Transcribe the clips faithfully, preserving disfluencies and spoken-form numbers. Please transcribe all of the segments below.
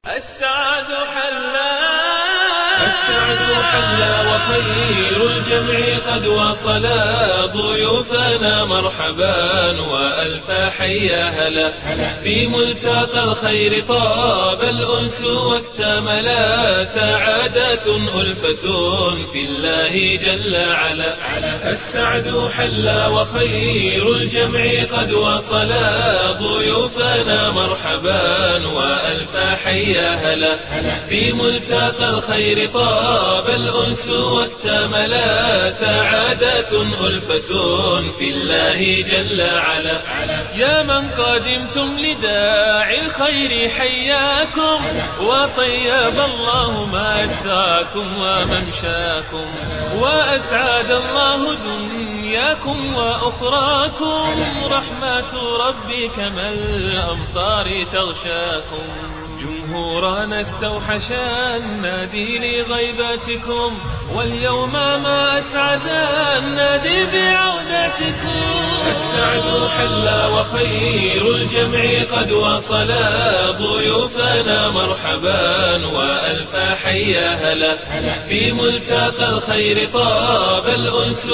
السعد حلا السعد حلا وخير الجمع قد وصلا ضيوفنا مرحبا وألف حيا هلا في ملتقى الخير طاب الأنس واكتملا سعادة ألفة في الله جل علا. السعد حلا وخير الجمع قد وصلا ضيوفنا مرحبا وألف حيا يا هلا في ملتقى الخير طاب الأنس واكتملا سعادة ألفة في الله جل علا. يا من قدمتم لداعي الخير حياكم وطيب الله مساكم وممشاكم وأسعد الله دنياكم وأخراكم رحمة ربي كما الأمطار تغشاكم. جمهورنا استوحش النادي لغيبتكم واليوم ما أسعد النادي بعودتكم. السعد حلا وخير الجمع قد وصلا ضيوفنا مرحبا وألف حيا هلا في ملتقى الخير طاب الأنس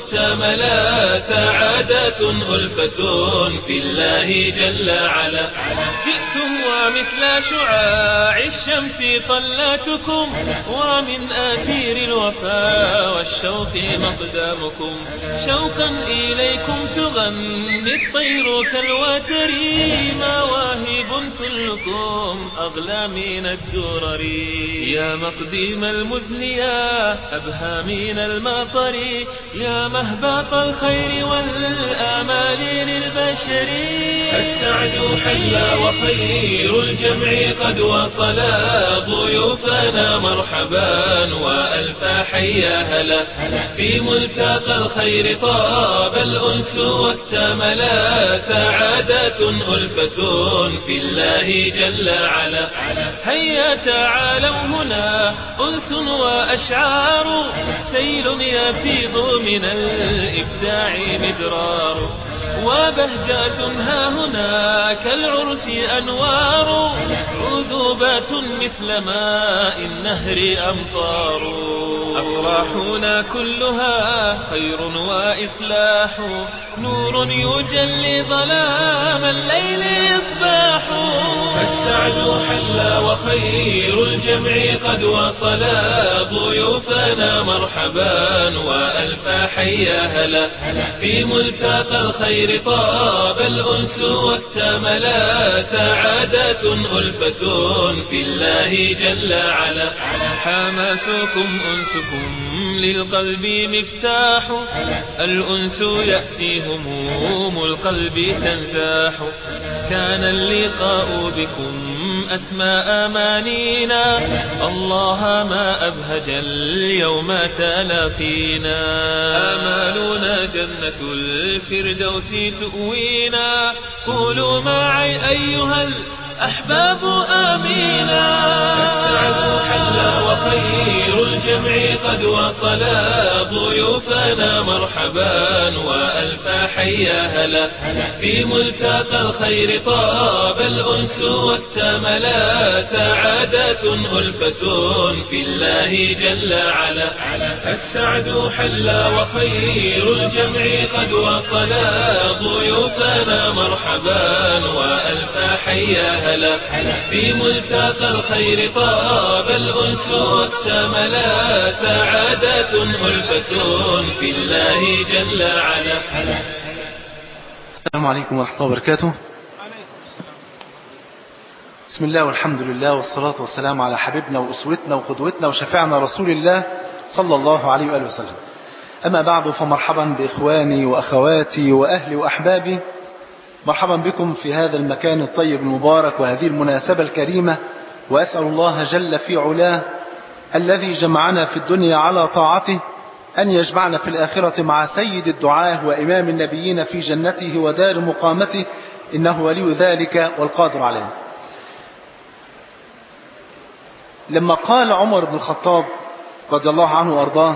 واكتملا سعادة ألفة في الله جل علا. جئتم ومثل شعاع الشمس طلاتكم ومن آثير الوفاء والشوق مقدامكم شوقا إليكم تغني الطير كالوتر مواهب كلكم أغلى من الدرر. يا مقديم المزن يا أبهى من المطر يا مهبط الخير والآمال للبشر. السعد حلا وخير الجمع قد وصلا ضيوفنا مرحبا وألف حيا هلا في ملتقى الخير طاب الأنس واكتملا سعادة ألفة في الله جل علا. هيا تعالوا هنا أنس وأشعار سيل يفيض من الإبداع مدرار وبهجات ها هنا كالعرس أنوار عذوبات مثل ماء النهر أمطار. أفراحنا كلها خير وإصلاح نور يجلي ظلام الليل إصباح. السعد حلا وخير الجمع قد وصلا ضيوفنا مرحبا وألف حيا هلا في ملتقى الخير طاب الأنس واكتملا سعادة ألفة في الله جل علا. حماسكم أنسكم للقلب مفتاح الأنس يأتي هموم القلب تنزاح. كان اللقاء بكم أسمى أمانينا الله ما أبهج اليوم تلاقينا. آمالنا جنة الفردوس تؤوينا قولوا معي أيها الأحباب آمينا. السعد حلا وخير الجمع قد وصلا ضيوفنا مرحبا وألف حيا هلا في ملتقى الخير طاب الأنس واكتملا سعادة ألفة في الله جل علا. السعد حلا وخير الجمع قد وصلا ضيوفنا مرحبا وألف حيا هلا في ملتقى الخير طاب الأنس واكتملا سعادة ألفة في الله جل علا. السلام عليكم ورحمة الله وبركاته. بسم الله والحمد لله والصلاة والسلام على حبيبنا وأسوتنا وقدوتنا وشفيعنا رسول الله صلى الله عليه وآله وسلم. أما بعد فمرحبا بإخواني وأخواتي وأهلي وأحبابي، مرحبا بكم في هذا المكان الطيب المبارك وهذه المناسبة الكريمة. وأسأل الله جل في علاه الذي جمعنا في الدنيا على طاعته أن يجمعنا في الآخرة مع سيد الدعاة وإمام النبيين في جنته ودار مقامته إنه ولي ذلك والقادر عليه. لما قال عمر بن الخطاب رضي الله عنه وأرضاه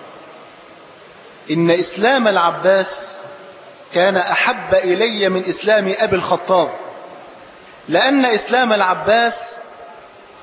إن إسلام العباس كان أحب إلي من إسلام أبي الخطاب، لأن إسلام العباس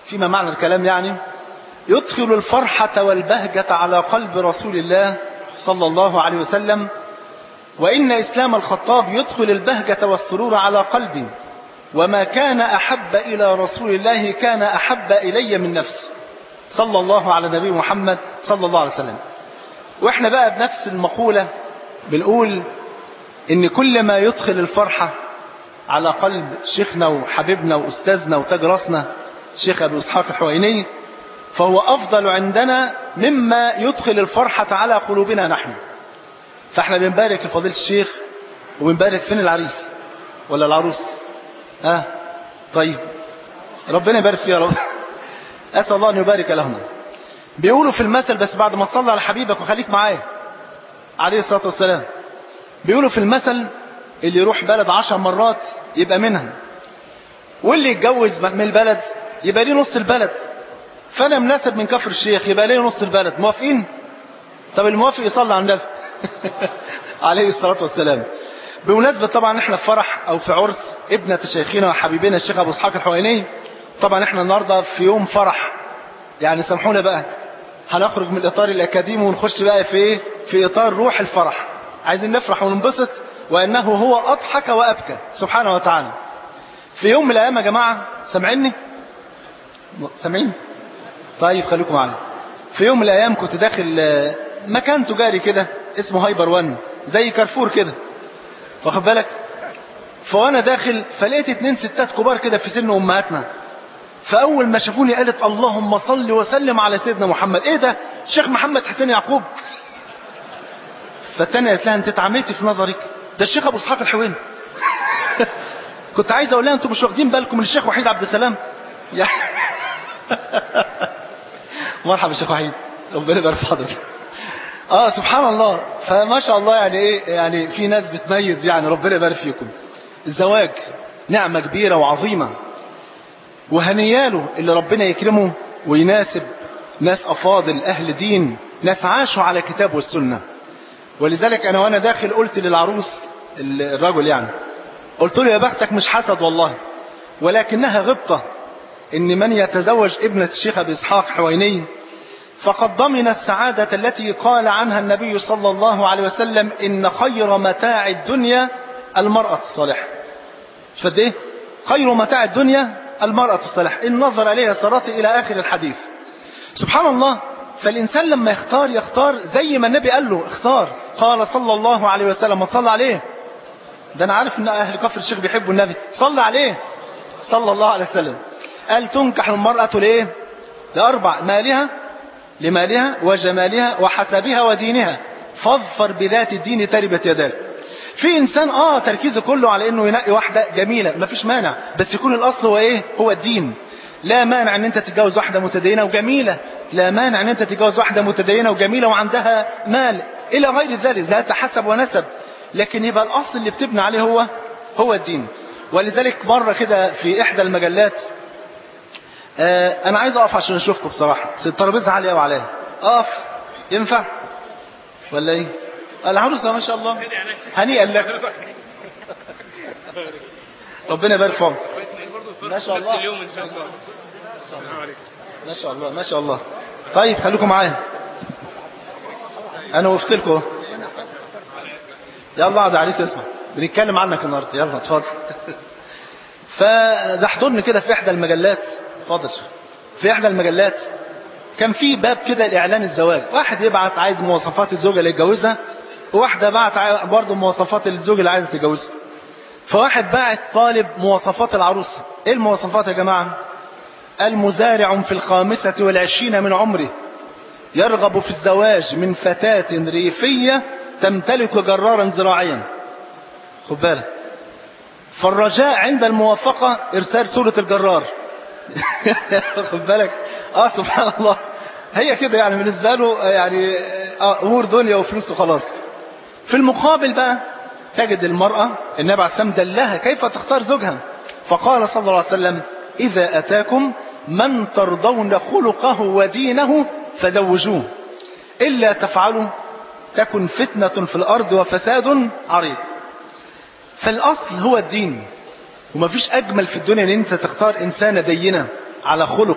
فيما معنى الكلام يعني يدخل الفرحة والبهجة على قلب رسول الله صلى الله عليه وسلم، وإن إسلام الخطاب يدخل البهجة والسرور على قلبي، وما كان أحب إلى رسول الله كان أحب إلي من نفسي صلى الله على نبي محمد صلى الله عليه وسلم. وإحنا بقى بنفس المقولة بنقول إن كل ما يدخل الفرحة على قلب شيخنا وحبيبنا وأستاذنا وتاج راسنا شيخ أبي إسحاق الحويني فهو أفضل عندنا مما يدخل الفرحة على قلوبنا نحن. فإحنا بنبارك لفضيلة الشيخ وبنبارك فين العريس ولا العروس؟ ها آه. طيب ربنا يبارك فيها رب. أسأل الله أن يبارك لهم. بيقولوا في المثل، بس بعد ما تصلي على حبيبك وخليك معايا عليه الصلاة والسلام، بيقولوا في المثل اللي يروح بلد عشر مرات يبقى منها، واللي يتجوز من البلد يبقى ليه نص البلد. فأنا مناسب من كفر الشيخ يبقى ليه نص البلد. موافقين؟ طب الموافق يصلي على النبي عليه الصلاة والسلام. بمناسبة طبعا احنا في فرح او في عرس ابنة شيخنا وحبيبنا الشيخ ابو اسحاق الحويني. طبعا احنا النهاردة في يوم فرح، يعني سامحونا بقى هنخرج من الاطار الاكاديمي ونخش بقى في ايه، في اطار روح الفرح. عايزين نفرح وننبسط، وانه هو اضحك وابكى سبحانه وتعالى. في يوم من الايام يا جماعة، سامعيني سامعين؟ طيب خليكم معايا. في يوم من الايام كنت داخل مكان تجاري كده اسمه هايبر وان، زي كارفور كده، واخد بالك؟ فوانا داخل فلقيت اتنين ستات كبار كده في سن امهاتنا. فاول ما شافوني قالت اللهم صل وسلم على سيدنا محمد. ايه ده؟ الشيخ محمد حسين يعقوب. فالتانية قالت لها انت اتعميتي في نظرك، ده الشيخ ابو اسحاق الحويني. كنت عايز اقول لها انتوا مش واخدين بالكم من الشيخ وحيد عبد السلام؟ مرحبا الشيخ وحيد، ربنا يبارك في حضرتك. اه سبحان الله. فما شاء الله يعني ايه، يعني في ناس بتميز، يعني ربنا يبارك فيكم. الزواج نعمة كبيرة وعظيمة، وهنياله اللي ربنا يكرمه ويناسب ناس افاضل اهل دين، ناس عاشوا على كتاب والسنة. ولذلك انا وانا داخل قلت للعروس الرجل، يعني قلت له يا بختك مش حسد والله، ولكنها غبطة ان من يتزوج ابنة الشيخ ابي اسحاق حويني فقد ضمن السعادة التي قال عنها النبي صلى الله عليه وسلم إن خير متاع الدنيا المرأة الصالحة. فد ايه؟ خير متاع الدنيا المرأة الصالحة، إن نظر إليها سرت إلى آخر الحديث. سبحان الله. فالإنسان لما يختار يختار زي ما النبي قال له اختار. قال صلى الله عليه وسلم، ما صلى عليه، ده أنا عارف إن أهل كفر الشيخ بيحبوا النبي، صلى عليه صلى الله عليه وسلم. قال تنكح المرأة ليه؟ لأربع: مالها، لمالها وجمالها وحسبها ودينها، فاظفر بذات الدين تربت يداك. في انسان اه تركيزه كله على انه ينقي واحدة جميلة، مفيش مانع، بس يكون الاصل هو ايه؟ هو الدين. لا مانع ان انت تتجوز واحدة متدينة وجميلة، لا مانع ان انت تتجوز واحدة متدينة وجميلة وعندها مال الى غير ذلك، ذات حسب ونسب، لكن يبقى الاصل اللي بتبنى عليه هو هو الدين. ولذلك مرة كده في احدى المجلات، آه انا عايز اقف عشان اشوفكم بصراحة، الترابيزة عالية وعليها، اقف ينفع ولا ايه؟ العروسة ما شاء الله هنيئا لك، ربنا يبارك فيهم. ما شاء الله ما شاء الله ما شاء الله. طيب خليكم معايا، انا وقفت لكم. يلا اقعد يا عريس اسمع، بنتكلم عنك النهارده، يلا اتفضل. فده حضرني كده في احدى المجلات، اتفضل. في احدى المجلات كان في باب كده لاعلان الزواج، واحد يبعت عايز مواصفات الزوجه اللي يتجوزها، وواحده بعت برضه مواصفات الزوج اللي عايز يتجوزها. فواحد باعت طالب مواصفات العروسه. ايه المواصفات يا جماعه؟ المزارع في الخامسة والعشرين من عمره يرغب في الزواج من فتاة ريفية تمتلك جرارا زراعيا. خد بالك، فالرجاء عند الموافقة ارسال صورة الجرار. خد بالك. اه سبحان الله، هي كده يعني بالنسبة له، يعني اه امور دنيا وفلوس وخلاص. في المقابل بقى تجد المرأة النبي عليه السلام دلها كيف تختار زوجها، فقال صلى الله عليه وسلم إذا أتاكم من ترضون خلقه ودينه فزوجوه، إلا تفعلوا تكن فتنة في الأرض وفساد عريض. فالأصل هو الدين، ومفيش أجمل في الدنيا أن أنت تختار إنسانة دينة على خلق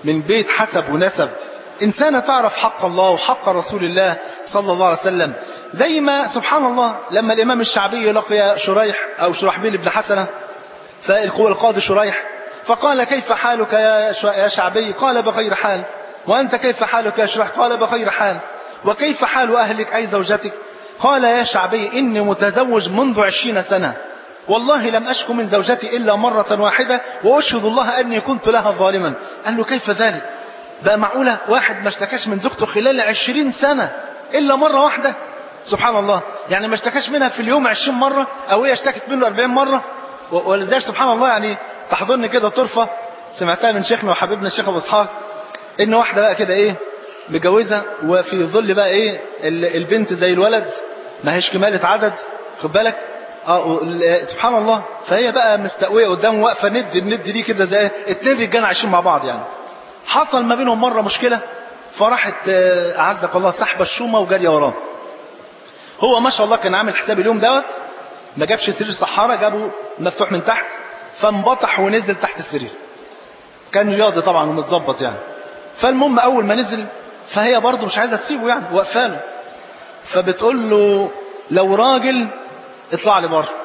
من بيت حسب ونسب، إنسانة تعرف حق الله وحق رسول الله صلى الله عليه وسلم. زي ما سبحان الله لما الإمام الشعبي لقي شريح أو شرحبيل بن حسنة فالقاضي شريح فقال كيف حالك يا شعبي؟ قال بخير حال. وأنت كيف حالك يا شريح؟ قال بخير حال. وكيف حال أهلك أي زوجتك؟ قال يا شعبي إني متزوج منذ عشرين سنة والله لم أشكو من زوجتي إلا مرة واحدة وأشهد الله أني كنت لها ظالما. قال له كيف ذلك؟ بقى معقولة واحد ما اشتكاش من زوجته خلال عشرين سنة إلا مرة واحدة؟ سبحان الله، يعني ما اشتكاش منها في اليوم عشرين مرة أو هي اشتكت منه أربعين مرة. ولذلك سبحان الله يعني تحضرني كده طرفة سمعتها من شيخنا وحبيبنا الشيخ أبو إسحاق، إن واحدة بقى كده إيه متجوزة وفي ظل بقى إيه البنت زي الولد ما هيش كمالة عدد، خد بالك اه سبحان الله، فهي بقى مستقويه قدامه واقفه ند الند دي كده زي اتنين رجاله عايشين مع بعض يعني. حصل ما بينهم مره مشكله فراحت اعزك الله سحبه الشومه وجاريه وراه. هو ما شاء الله كان عامل حساب اليوم دوت ما جابش سرير صحاره، جابه مفتوح من تحت فانبطح ونزل تحت السرير. كان رياضي طبعا ومتظبط يعني. فالمهم اول ما نزل فهي برضه مش عايزه تسيبه يعني واقفه له، فبتقول له لو راجل اطلع لي بره.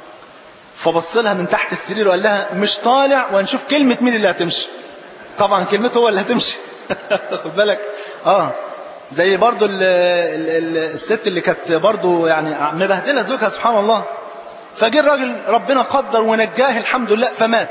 فبص لها من تحت السرير وقال لها مش طالع وهنشوف كلمة مين اللي هتمشي. طبعا كلمته هو اللي هتمشي. خد بالك اه زي برضو ال ال ال الست اللي كانت برضو يعني مبهدله زوجها سبحان الله. فجه الراجل ربنا قدر ونجاه الحمد لله فمات.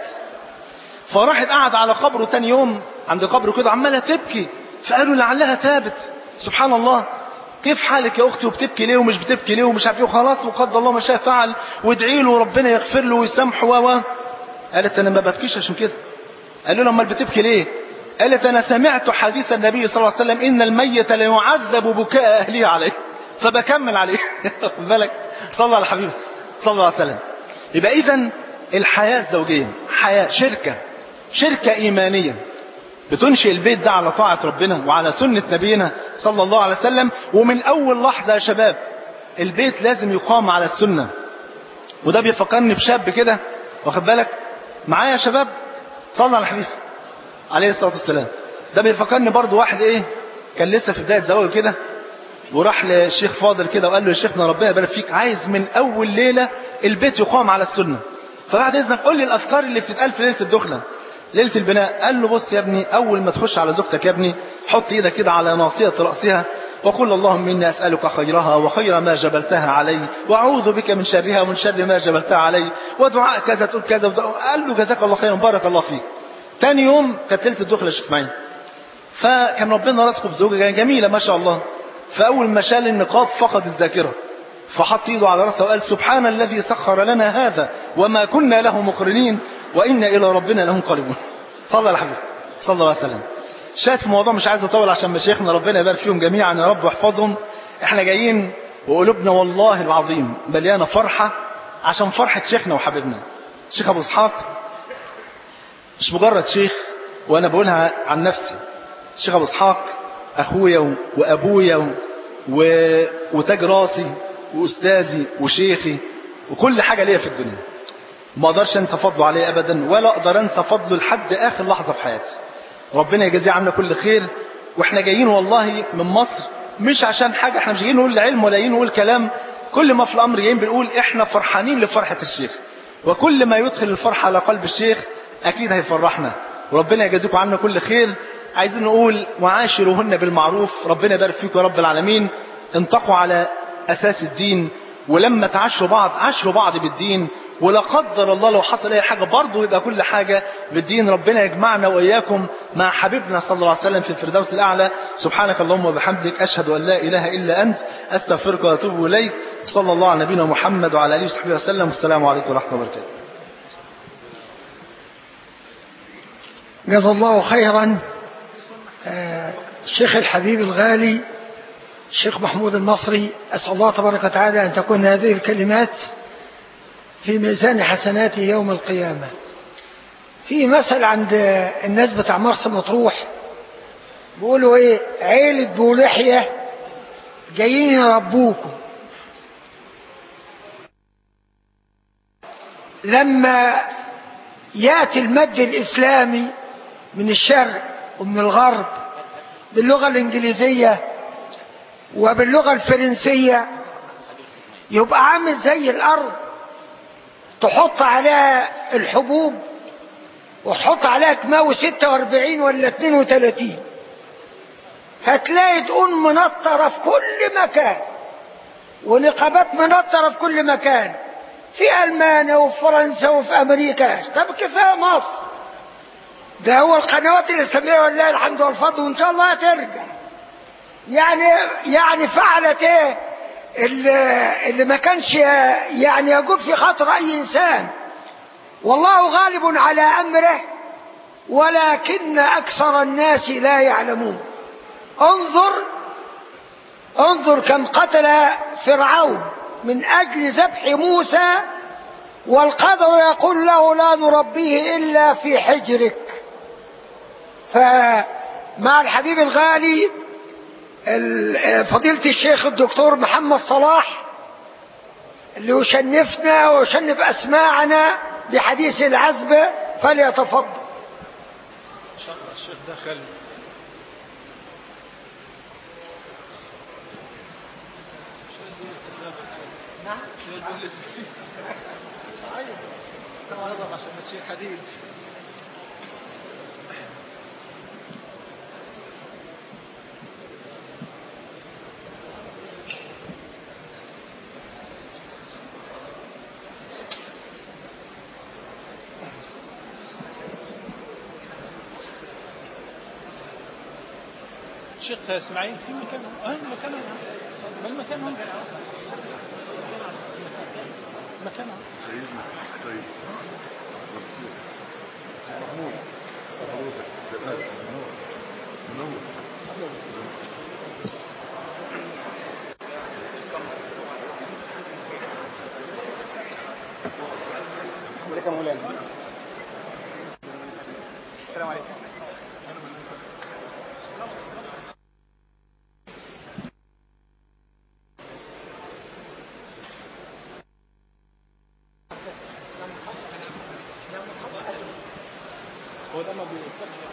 فراحت قعد على قبره تاني يوم عند قبره كده عماله تبكي، فقالوا لعلها تابت. سبحان الله، كيف حالك يا اختي وبتبكي ليه ومش بتبكي ليه ومش عارف ايه وخلاص وقدر الله ما شاء فعل وادعي له وربنا يغفر له ويسامحه و قالت انا ما ببكيش عشان كده. قال له امال بتبكي ليه؟ قالت انا سمعت حديث النبي صلى الله عليه وسلم ان الميت لا يعذب بكاء اهله عليه فبكمل عليه. خد بالك صلى على حبيبه صلى الله عليه وسلم. يبقى اذا الحياه الزوجيه حياه شركه شركه ايمانيه بتنشئ البيت ده على طاعة ربنا وعلى سنة نبينا صلى الله عليه وسلم. ومن أول لحظة يا شباب البيت لازم يقام على السنة. وده بيفكرني بشاب كده واخد بالك معايا يا شباب صلى على حبيبه عليه الصلاة والسلام. ده بيفكرني برضو واحد ايه كان لسه في بداية زواجه كده وراح للشيخ فاضل كده وقال له يا شيخنا ربنا يبارك فيك عايز من أول ليلة البيت يقام على السنة، فبعد إذنك قول لي الأفكار اللي بتتقال في ليلة الدخلة ليلة البناء. قال له بص يا ابني أول ما تخش على زوجتك يا ابني حط ايدك كده على ناصية رأسها وقل اللهم إني أسألك خيرها وخير ما جبلتها علي وأعوذ بك من شرها ومن شر ما جبلتها علي ودعاء كذا تقول كذا. قال له جزاك الله خيرا بارك الله فيك. تاني يوم كانت ليلة الدخلة يا شيخ اسماعيل، فكان ربنا رزقه بزوجة جميلة ما شاء الله. فأول ما شال النقاب فقد الذاكرة فحط ايده على رأسه وقال سبحان الذي سخر لنا هذا وما كنا له مقرنين وإنا إلى ربنا لمنقلبون. صلى على حبيبه صلى الله عليه وسلم. شايف الموضوع مش عايز اطول عشان مشايخنا ربنا يبارك فيهم جميعا يا رب واحفظهم. احنا جايين وقلوبنا والله العظيم مليانه فرحه عشان فرحه شيخنا وحبيبنا الشيخ ابو اسحاق. مش مجرد شيخ وانا بقولها عن نفسي، الشيخ ابو اسحاق اخويا وابويا و... وتاج راسي واستاذي وشيخي وكل حاجه ليا في الدنيا. ما اقدرش انسى فضله عليه ابدا ولا اقدر انسى فضله لحد اخر لحظه في حياتي. ربنا يجازيه عنا كل خير. واحنا جايين والله من مصر مش عشان حاجه، احنا مش جايين نقول علم ولا جايين نقول كلام، كل ما في الامر جايين بنقول احنا فرحانين لفرحه الشيخ، وكل ما يدخل الفرحه على قلب الشيخ اكيد هيفرحنا. وربنا يجازيكم عنا كل خير. عايزين نقول وعاشروهن بالمعروف. ربنا يبارك فيكم يا رب العالمين. انطقوا على اساس الدين، ولما تعاشروا بعض عاشروا بعض بالدين، ولا قدر الله لو حصل اي حاجه برضه يبقى كل حاجه بالدين. ربنا يجمعنا واياكم مع حبيبنا صلى الله عليه وسلم في الفردوس الاعلى. سبحانك اللهم وبحمدك اشهد ان لا اله الا انت استغفرك واتوب اليك. صلى الله على نبينا محمد وعلى اله وصحبه وسلم. والسلام عليكم ورحمه الله وبركاته. جزا الله خيرا الشيخ الحبيب الغالي الشيخ محمود المصري. أسأل الله تبارك وتعالى أن تكون هذه الكلمات في ميزان حسناته يوم القيامة. في مثل عند الناس بتاع مرسى مطروح بيقولوا ايه عيلة بولحية جايين يربوكم. لما يأتي المد الإسلامي من الشرق ومن الغرب باللغة الإنجليزية وباللغة الفرنسية، يبقى عامل زي الأرض تحط عليها الحبوب وتحط عليها كماوي ستة واربعين ولا اتنين وتلاتين، هتلاقي دقون منطرة في كل مكان ونقابات منطرة في كل مكان، في ألمانيا وفي فرنسا وفي أمريكا. طب كفاية مصر، ده هو القنوات الإسلامية والله الحمد والفضل وإن شاء الله هترجع. يعني يعني فعلت ايه اللي, اللي ما كانش يعني يجوب في خاطر أي إنسان. والله غالب على أمره ولكن أكثر الناس لا يعلمون. انظر انظر كم قتل فرعون من أجل ذبح موسى، والقدر يقول له لا نربيه إلا في حجرك. فمع الحبيب الغالي فضيلة الشيخ الدكتور محمد صلاح اللي يشنفنا ويشنف أسماعنا بحديث العزبة، فليتفضل. الشيخ دخل. نعم صحيح سنضرب عشان الشيخ حديد. شيخ اسماعيل في مكان اه مكان ما المكان هون مكان سيدنا سيد مرسول محمود حضرتك منور السلام عليكم. هو ده ما بيستخدم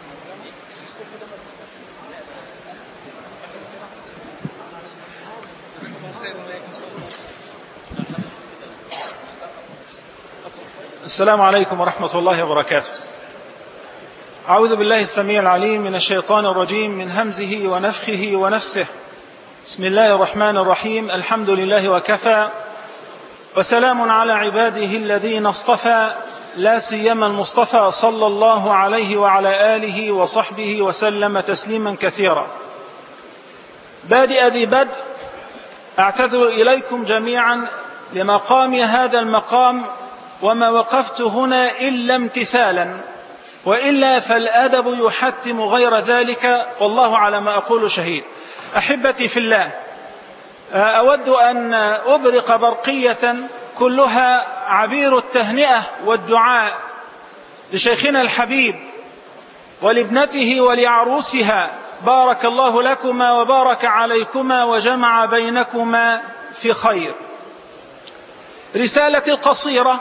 السلام عليكم ورحمة الله وبركاته. أعوذ بالله السميع العليم من الشيطان الرجيم من همزه ونفخه ونفسه. بسم الله الرحمن الرحيم. الحمد لله وكفى وسلام على عباده الذين اصطفى، لا سيما المصطفى صلى الله عليه وعلى آله وصحبه وسلم تسليما كثيرا. بادئ ذي بدء أعتذر إليكم جميعا لمقام هذا المقام، وما وقفت هنا إلا امتثالا، وإلا فالأدب يحتم غير ذلك، والله على ما أقول شهيد. أحبتي في الله، أود أن أبرق برقية كلها عبير التهنئة والدعاء لشيخنا الحبيب ولابنته ولعروسها، بارك الله لكما وبارك عليكما وجمع بينكما في خير. رسالتي القصيرة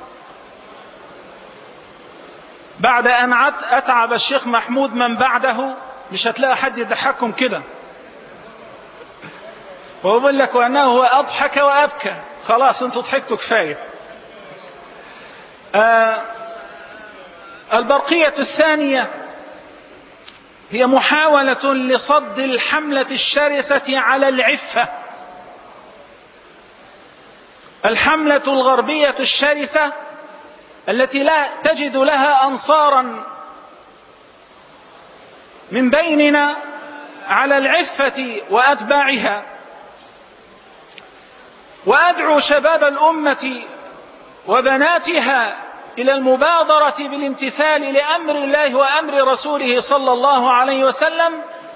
بعد أن أتعب الشيخ محمود من بعده، مش هتلاقي حد يضحككم كده، وأقول لك وأنه هو أضحك وأبكى، خلاص انتوا ضحكتوا كفاية. آه البرقية الثانية هي محاولة لصد الحملة الشرسة على العفة، الحملة الغربية الشرسة التي لا تجد لها أنصارا من بيننا على العفة وأتباعها. وأدعو شباب الأمة وبناتها إلى المبادرة بالامتثال لأمر الله وأمر رسوله صلى الله عليه وسلم،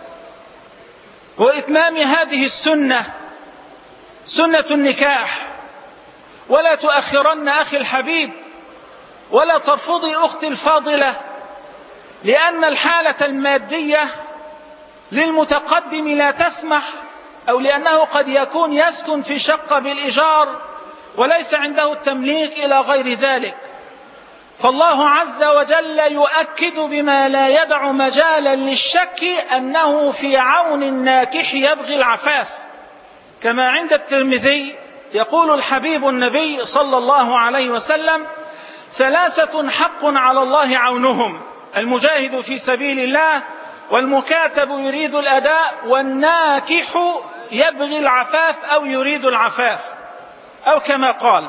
وإتمام هذه السنة، سنة النكاح. ولا تؤخرن أخي الحبيب، ولا ترفضي أختي الفاضلة، لأن الحالة المادية للمتقدم لا تسمح، أو لأنه قد يكون يسكن في شقة بالإيجار وليس عنده التمليك إلى غير ذلك. فالله عز وجل يؤكد بما لا يدع مجالا للشك أنه في عون الناكح يبغي العفاف، كما عند الترمذي يقول الحبيب النبي صلى الله عليه وسلم: ثلاثة حق على الله عونهم: المجاهد في سبيل الله، والمكاتب يريد الأداء، والناكح يبغي العفاف أو يريد العفاف، أو كما قال.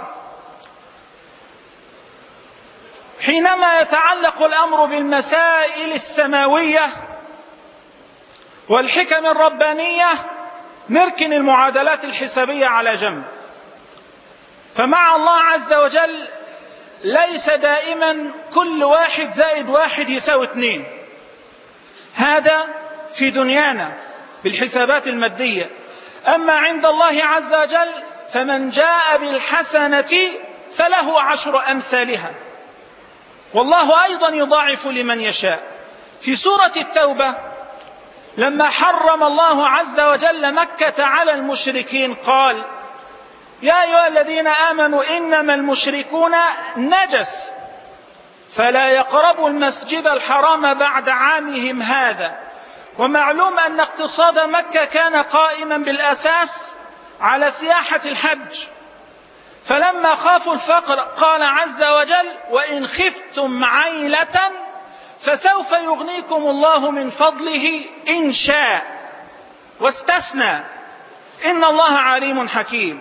حينما يتعلق الأمر بالمسائل السماوية والحكم الربانية نركن المعادلات الحسابية على جنب، فمع الله عز وجل ليس دائما كل واحد زائد واحد يساوي اثنين، هذا في دنيانا بالحسابات المادية. أما عند الله عز وجل فمن جاء بالحسنة فله عشر أمثالها، والله أيضا يضاعف لمن يشاء. في سورة التوبة لما حرم الله عز وجل مكة على المشركين قال: يا أيها الذين آمنوا إنما المشركون نجس فلا يقربوا المسجد الحرام بعد عامهم هذا. ومعلوم أن اقتصاد مكة كان قائما بالأساس على سياحة الحج، فلما خافوا الفقر قال عز وجل: وإن خفتم عيلة فسوف يغنيكم الله من فضله إن شاء، واستثنى: إن الله عليم حكيم.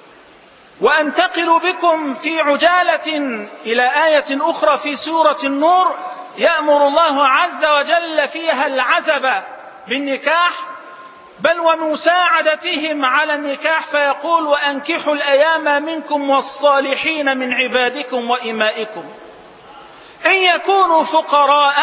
وأنتقل بكم في عجالة إلى آية أخرى في سورة النور يأمر الله عز وجل فيها العزب بالنكاح، بل ومساعدتهم على النكاح، فيقول: وأنكحوا الأيام منكم والصالحين من عبادكم وإمائكم إن يكونوا فقراء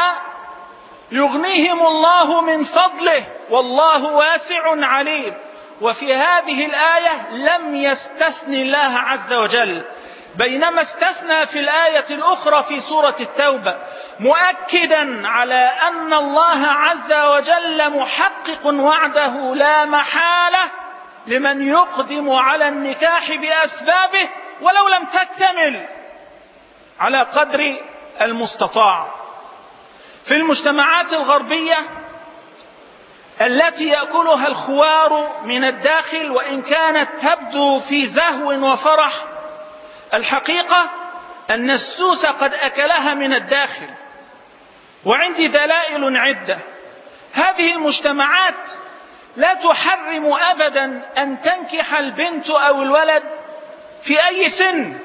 يغنيهم الله من فضله والله واسع عليم. وفي هذه الآية لم يستثني الله عز وجل، بينما استثنى في الآية الأخرى في سورة التوبة، مؤكدا على أن الله عز وجل محقق وعده لا محالة لمن يقدم على النكاح بأسبابه ولو لم تكتمل على قدر المستطاع. في المجتمعات الغربية التي يأكلها الخوار من الداخل وإن كانت تبدو في زهو وفرح، الحقيقة أن السوس قد أكلها من الداخل، وعندي دلائل عدة. هذه المجتمعات لا تحرم أبدا أن تنكح البنت أو الولد في أي سن.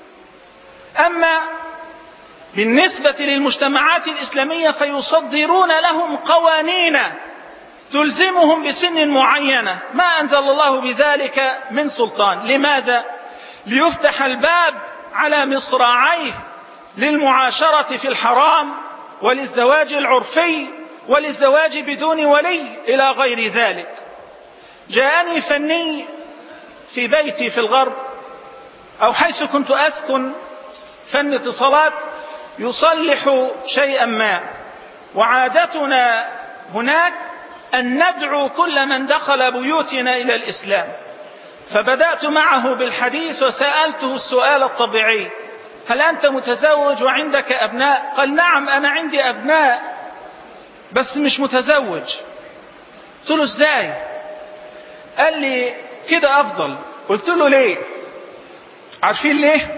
أما بالنسبة للمجتمعات الإسلامية فيصدرون لهم قوانين تلزمهم بسن معينة ما أنزل الله بذلك من سلطان. لماذا؟ ليفتح الباب على مصراعيه للمعاشرة في الحرام وللزواج العرفي وللزواج بدون ولي إلى غير ذلك. جاءني فني في بيتي في الغرب أو حيث كنت أسكن، فن اتصالات، يصلح شيئا ما، وعادتنا هناك أن ندعو كل من دخل بيوتنا إلى الإسلام. فبدأت معه بالحديث وسألته السؤال الطبيعي: هل أنت متزوج وعندك أبناء؟ قال: نعم أنا عندي أبناء بس مش متزوج. قلت له: إزاي؟ قال لي: كده أفضل. قلت له: ليه؟ عارفين ليه؟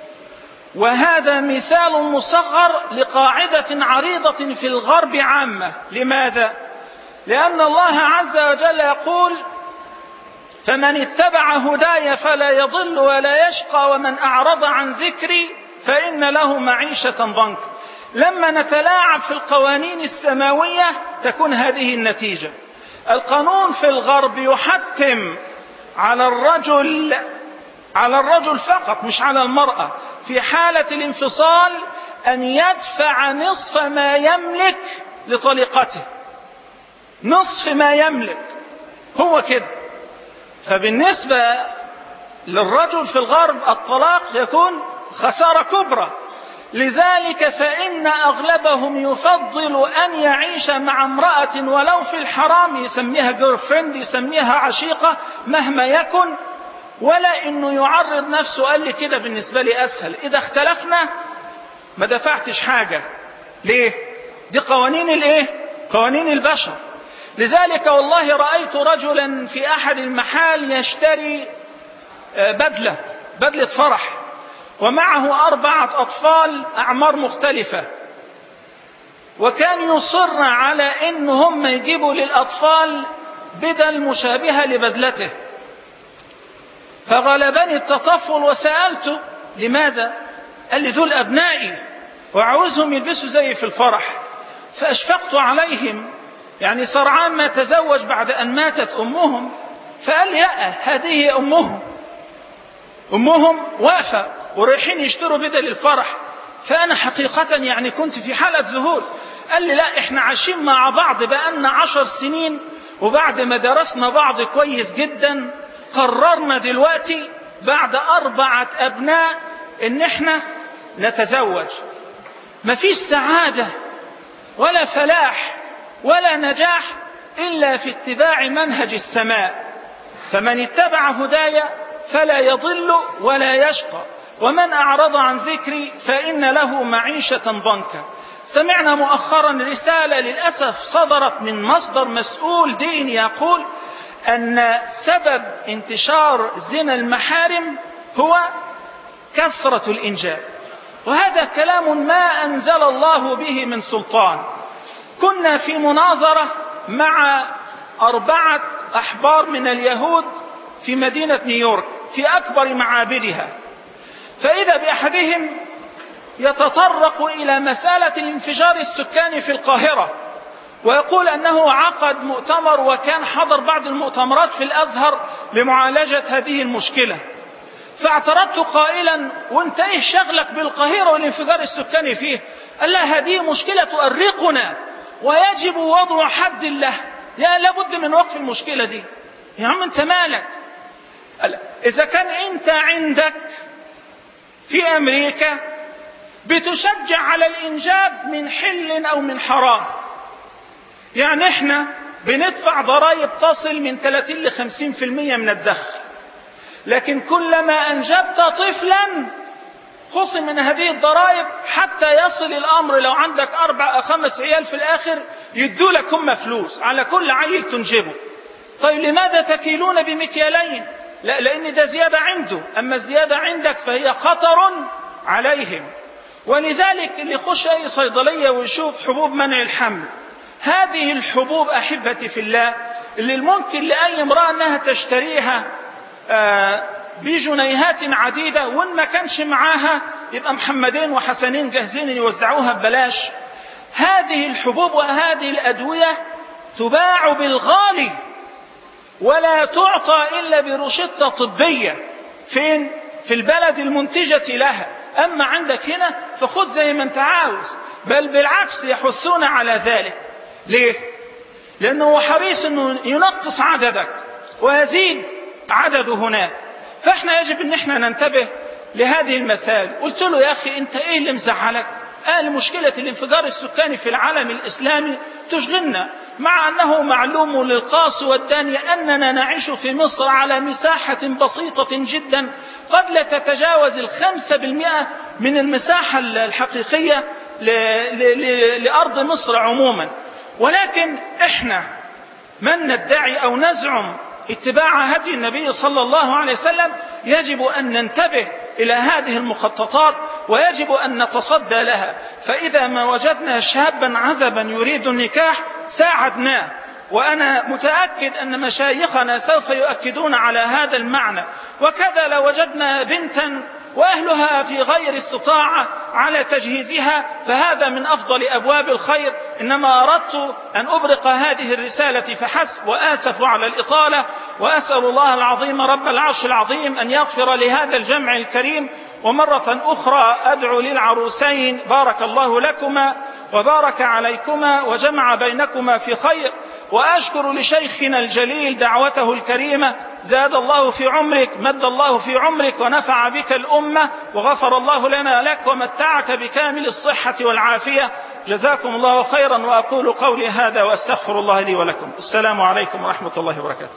وهذا مثال مصغر لقاعدة عريضة في الغرب عامة. لماذا؟ لأن الله عز وجل يقول: فمن اتبع هداي فلا يضل ولا يشقى ومن أعرض عن ذكري فإن له معيشة ضنكا. لما نتلاعب في القوانين السماوية تكون هذه النتيجة. القانون في الغرب يحتم على الرجل على الرجل فقط مش على المرأة في حالة الانفصال أن يدفع نصف ما يملك لطليقته، نصف ما يملك، هو كده. فبالنسبة للرجل في الغرب الطلاق يكون خسارة كبرى. لذلك فإن أغلبهم يفضل أن يعيش مع امرأة ولو في الحرام، يسميها جيرفريند، يسميها عشيقة، مهما يكن، ولا إنه يعرض نفسه. قال لي: كده بالنسبة لي أسهل، إذا اختلفنا ما دفعتش حاجة. ليه؟ دي قوانين الايه؟ قوانين البشر. لذلك والله رأيت رجلا في أحد المحال يشتري بدلة بدلة فرح ومعه أربعة أطفال أعمار مختلفة، وكان يصر على إن هم يجيبوا للأطفال بدل مشابهة لبدلته. فغلبني التطفل وسألته لماذا؟ قال لي دول أبنائي وعاوزهم يلبسوا زي في الفرح. فأشفقت عليهم، يعني سرعان ما تزوج بعد أن ماتت أمهم. فقال لي لا، هذه أمهم أمهم واقفة ورايحين يشتروا بدل الفرح. فأنا حقيقة يعني كنت في حالة ذهول. قال لي لا، احنا عايشين مع بعض بقالنا عشر سنين، وبعد ما درسنا بعض كويس جدا قررنا دلوقتي بعد أربعة أبناء إن احنا نتزوج. مفيش سعادة ولا فلاح ولا نجاح إلا في اتباع منهج السماء. فمن اتبع هدايا فلا يضل ولا يشقى، ومن أعرض عن ذكري فإن له معيشة ضنكا. سمعنا مؤخرا رسالة للأسف صدرت من مصدر مسؤول ديني يقول أن سبب انتشار زنا المحارم هو كثرة الإنجاب، وهذا كلام ما أنزل الله به من سلطان. كنا في مناظرة مع أربعة أحبار من اليهود في مدينة نيويورك في أكبر معابدها، فإذا بأحدهم يتطرق إلى مسألة الانفجار السكاني في القاهرة، ويقول أنه عقد مؤتمر وكان حضر بعض المؤتمرات في الأزهر لمعالجة هذه المشكلة. فاعترضت قائلا وانت ايه شغلك بالقاهرة والانفجار السكاني فيه؟ قال لا، هذه مشكلة تؤرقنا ويجب وضع حد له، يا لابد من وقف المشكلة دي. يا عم انت مالك؟ قال إذا كان انت عندك في أمريكا بتشجع على الإنجاب من حل أو من حرام، يعني احنا بندفع ضرائب تصل من ثلاثين إلى خمسين بالمئة من الدخل، لكن كلما أنجبت طفلا خصم من هذه الضرائب حتى يصل الأمر لو عندك أربع أو خمس عيال في الآخر يدوا لك هم فلوس على كل عيل تنجبه. طيب لماذا تكيلون بمكيالين؟ لا، لأن ده زيادة عنده، أما الزيادة عندك فهي خطر عليهم. ولذلك اللي يخش أي صيدلية ويشوف حبوب منع الحمل، هذه الحبوب أحبتي في الله اللي الممكن لأي امرأة أنها تشتريها بجنيهات عديدة، وإن ما كانش معاها يبقى محمدين وحسنين جاهزين يوزعوها ببلاش. هذه الحبوب وهذه الأدوية تباع بالغالي ولا تعطى إلا برشدة طبية. فين؟ في البلد المنتجة لها. أما عندك هنا فخذ زي ما انت عاوز، بل بالعكس يحثون على ذلك. ليه؟ لأنه حريص أنه ينقص عددك ويزيد عدده هناك. فإحنا يجب أن احنا ننتبه لهذه المسائل. قلت له يا أخي أنت إيه اللي مزعلك؟ قال مشكلة الانفجار السكاني في العالم الإسلامي تشغلنا، مع أنه معلوم للقاص والداني أننا نعيش في مصر على مساحة بسيطة جدا قد لا تتجاوز الخمسة بالمئة من المساحة الحقيقية لأرض مصر عموما. ولكن إحنا من ندعي أو نزعم اتباع هدي النبي صلى الله عليه وسلم يجب أن ننتبه إلى هذه المخططات ويجب أن نتصدى لها. فإذا ما وجدنا شابا عزبا يريد النكاح ساعدناه، وأنا متأكد أن مشايخنا سوف يؤكدون على هذا المعنى. وكذا لو وجدنا بنتا وأهلها في غير استطاعة على تجهيزها فهذا من أفضل أبواب الخير. إنما أردت أن أبرق هذه الرسالة فحسب، وآسف على الإطالة، وأسأل الله العظيم رب العرش العظيم أن يغفر لهذا الجمع الكريم. ومرة أخرى أدعو للعروسين بارك الله لكما وبارك عليكما وجمع بينكما في خير. وأشكر لشيخنا الجليل دعوته الكريمة، زاد الله في عمرك، مد الله في عمرك، ونفع بك الأمة، وغفر الله لنا لك ومتعك بكامل الصحة والعافية. جزاكم الله خيرا، وأقول قولي هذا وأستغفر الله لي ولكم. السلام عليكم ورحمة الله وبركاته.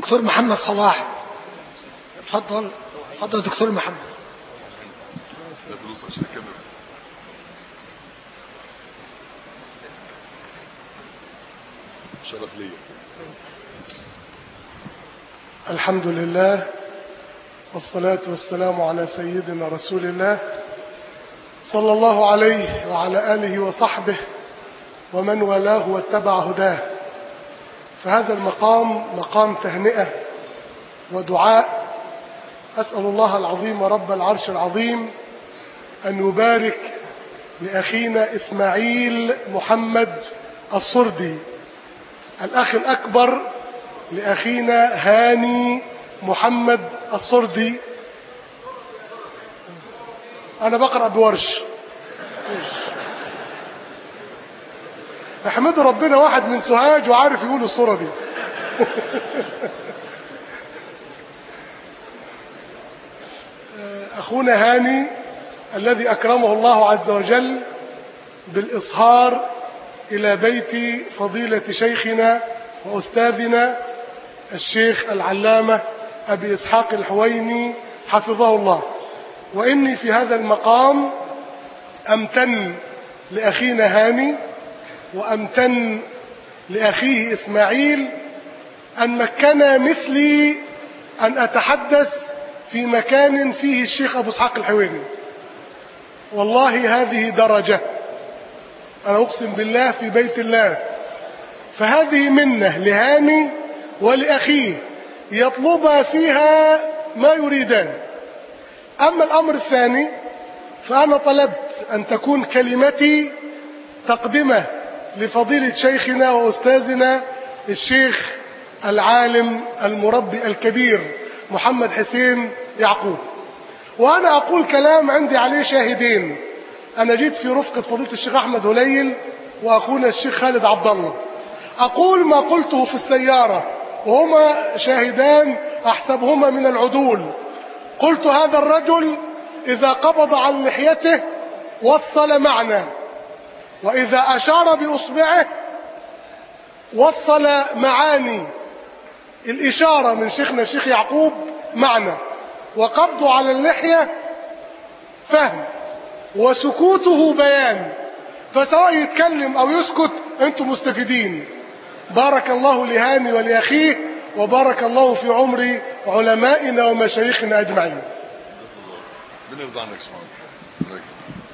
دكتور محمد صلاح. اتفضل اتفضل دكتور محمد. لا فلوس عشان الكاميرا. شرف ليا. الحمد لله والصلاة والسلام على سيدنا رسول الله صلى الله عليه وعلى آله وصحبه ومن والاه واتبع هداه. فهذا المقام مقام تهنئة ودعاء. أسأل الله العظيم رب العرش العظيم أن يبارك لأخينا إسماعيل محمد الصردي، الأخ الأكبر لأخينا هاني محمد الصردي. أنا بقرأ بورش. احمد ربنا واحد من سوهاج وعارف يقول الصورة دي. أخونا هاني الذي أكرمه الله عز وجل بالإصهار إلى بيت فضيلة شيخنا وأستاذنا الشيخ العلامة أبي إسحاق الحويني حفظه الله. وإني في هذا المقام أمتن لأخينا هاني وأمتن لأخيه إسماعيل أن مكنا مثلي أن أتحدث في مكان فيه الشيخ أبو إسحاق الحويني. والله هذه درجة، أنا أقسم بالله في بيت الله. فهذه منة لهاني ولأخيه يطلب فيها ما يريدان. أما الأمر الثاني فأنا طلبت أن تكون كلمتي تقدمة لفضيلة شيخنا وأستاذنا الشيخ العالم المربي الكبير محمد حسين يعقوب. وأنا أقول كلام عندي عليه شاهدين. أنا جيت في رفقة فضيلة الشيخ أحمد هليل وأخونا الشيخ خالد عبد الله. أقول ما قلته في السيارة وهما شاهدان أحسبهما من العدول. قلت هذا الرجل إذا قبض عن لحيته وصل معنا، وإذا أشار بأصبعه وصل معاني. الإشارة من شيخنا الشيخ يعقوب معنى، وقبضه على اللحية فهم، وسكوته بيان. فسواء يتكلم أو يسكت أنتم مستفيدين. بارك الله لهاني ولأخيه، وبارك الله في عمر علمائنا ومشايخنا أجمعين. بنرضى عنك شمال.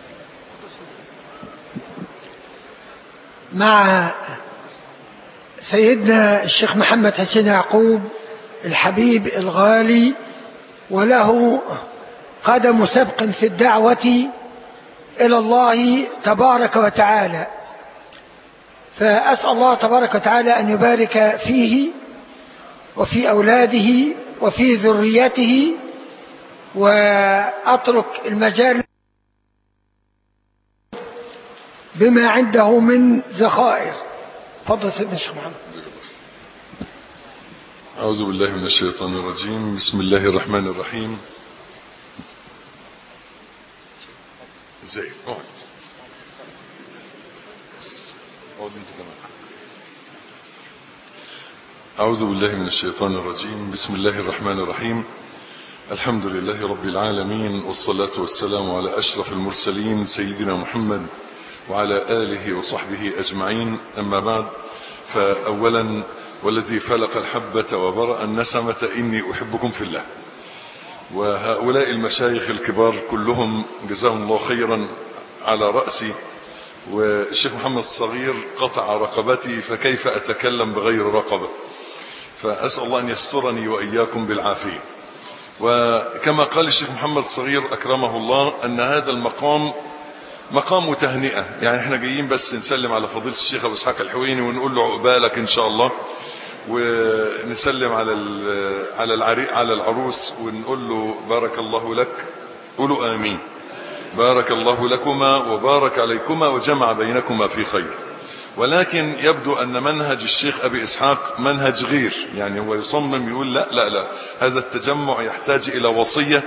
مع سيدنا الشيخ محمد حسين يعقوب الحبيب الغالي، وله قدم سبق في الدعوة إلى الله تبارك وتعالى. فأسأل الله تبارك وتعالى أن يبارك فيه وفي أولاده وفي ذريته، وأترك المجال بما عنده من ذخائر. تفضل سيدنا الشيخ محمد. أعوذ بالله من الشيطان الرجيم. بسم الله الرحمن الرحيم. ازاي اقعد اقعد انت كمان. أعوذ بالله من الشيطان الرجيم. بسم الله الرحمن الرحيم. الحمد لله رب العالمين، والصلاة والسلام على أشرف المرسلين سيدنا محمد وعلى آله وصحبه أجمعين. أما بعد، فأولا والذي فلق الحبة وبرأ النسمة إني أحبكم في الله. وهؤلاء المشايخ الكبار كلهم جزاهم الله خيرا على رأسي، والشيخ محمد الصغير قطع رقبتي، فكيف أتكلم بغير رقبة؟ فأسأل الله أن يسترني وإياكم بالعافية. وكما قال الشيخ محمد الصغير أكرمه الله أن هذا المقام مقام تهنئة. يعني احنا جايين بس نسلم على فضيلة الشيخ أبو إسحاق الحويني ونقول له عقبالك إن شاء الله، ونسلم على على العريق على العروس ونقول له بارك الله لك. قولوا آمين. بارك الله لكما وبارك عليكما وجمع بينكما في خير. ولكن يبدو أن منهج الشيخ أبي إسحاق منهج غير، يعني هو يصمم يقول لا لا لا هذا التجمع يحتاج إلى وصية.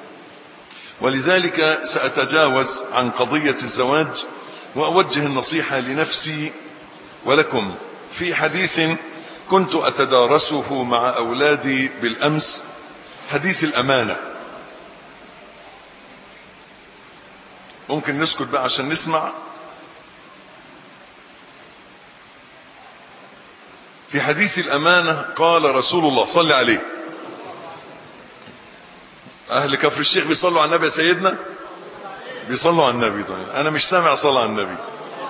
ولذلك سأتجاوز عن قضية الزواج وأوجه النصيحة لنفسي ولكم في حديث كنت أتدارسه مع أولادي بالأمس، حديث الأمانة. ممكن نسكت بقى عشان نسمع. في حديث الأمانة قال رسول الله صلى عليه، أهل كفر الشيخ بيصلوا على النبي يا سيدنا، بيصلوا على النبي. طيب أنا مش سامع صلاة على النبي،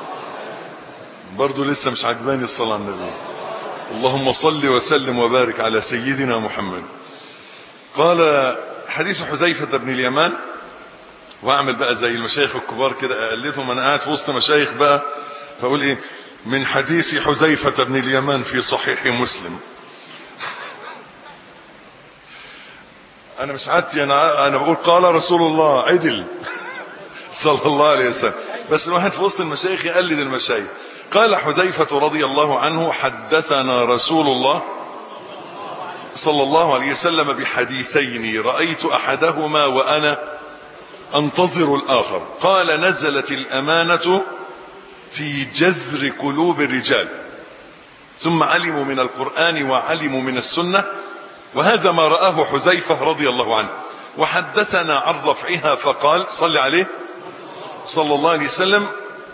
برضو لسه مش عجباني الصلاة على النبي. اللهم صل وسلم وبارك على سيدنا محمد. قال حديث حذيفة بن اليمان، واعمل بقى زي المشايخ الكبار كده اقلدهم، انا قاعد في وسط مشايخ بقى فاقول ايه، من حديث حذيفة بن اليمان في صحيح مسلم. انا مش عادتي، انا انا بقول قال رسول الله عدل صلى الله عليه وسلم، بس الواحد في وسط المشايخ يقلد المشايخ. قال حذيفة رضي الله عنه حدثنا رسول الله صلى الله عليه وسلم بحديثين رأيت أحدهما وأنا أنتظر الآخر. قال نزلت الأمانة في جذر قلوب الرجال، ثم علموا من القرآن وعلموا من السنة، وهذا ما رآه حذيفة رضي الله عنه. وحدثنا عن رفعها فقال صلى عليه صلى الله عليه وسلم،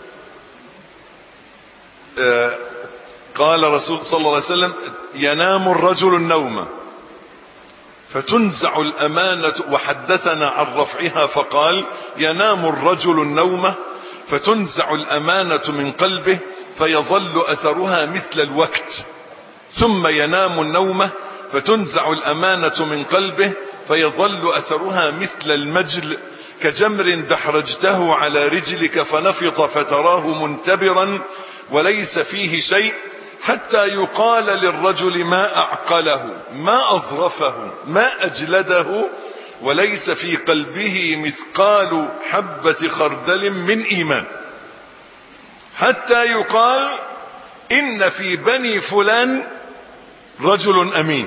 آه قال رسول صلى الله عليه وسلم ينام الرجل النوم فتنزع الأمانة. وحدثنا عن رفعها فقال ينام الرجل النوم فتنزع الأمانة من قلبه فيظل أثرها مثل الوقت، ثم ينام النوم فتنزع الأمانة من قلبه فيظل أثرها مثل المجل، كجمر دحرجته على رجلك فنفط فتراه منتبرا وليس فيه شيء، حتى يقال للرجل ما أعقله ما أظرفه ما أجلده، وليس في قلبه مثقال حبة خردل من إيمان، حتى يقال إن في بني فلان رجل أمين.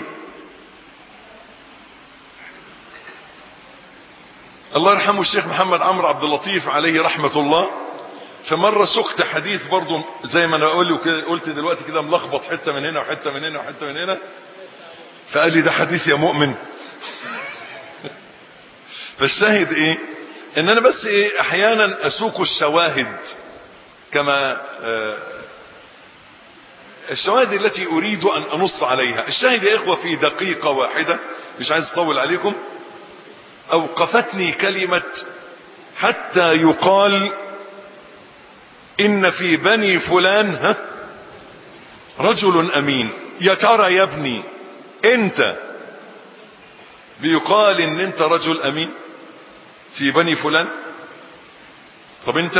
الله يرحمه الشيخ محمد عمرو عبد اللطيف عليه رحمة الله، فمرة سقت حديث برضو زي ما انا قلت دلوقتي كده ملخبط، حتة من هنا وحتة من هنا وحتة من هنا، فقال لي ده حديث يا مؤمن. فالشاهد ايه، ان انا بس ايه احيانا اسوق الشواهد كما آه الشواهد التي اريد ان انص عليها. الشاهد يا اخوة في دقيقة واحدة، مش عايز اطول عليكم، اوقفتني كلمة حتى يقال إن في بني فلان ها رجل أمين. يا ترى يا ابني أنت بيقال إن أنت رجل أمين في بني فلان؟ طب أنت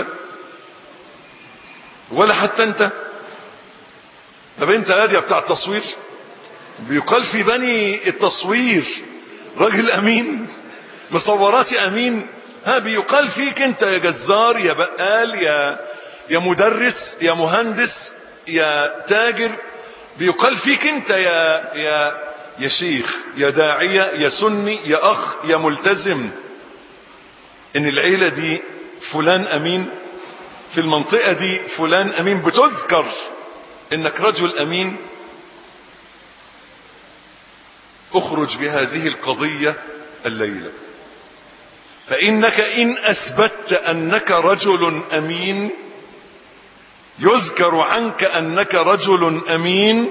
ولا حتى أنت؟ طب أنت هادي بتاع التصوير بيقال في بني التصوير رجل أمين، مصوراتي أمين؟ ها بيقال فيك أنت يا جزار يا بقال يا يا مدرس يا مهندس يا تاجر، بيقال فيك انت يا يا يا شيخ يا داعية يا سني يا اخ يا ملتزم ان العيلة دي فلان امين، في المنطقة دي فلان امين، بتذكر انك رجل امين. اخرج بهذه القضية الليلة، فانك ان اثبتت انك رجل امين يذكر عنك انك رجل امين،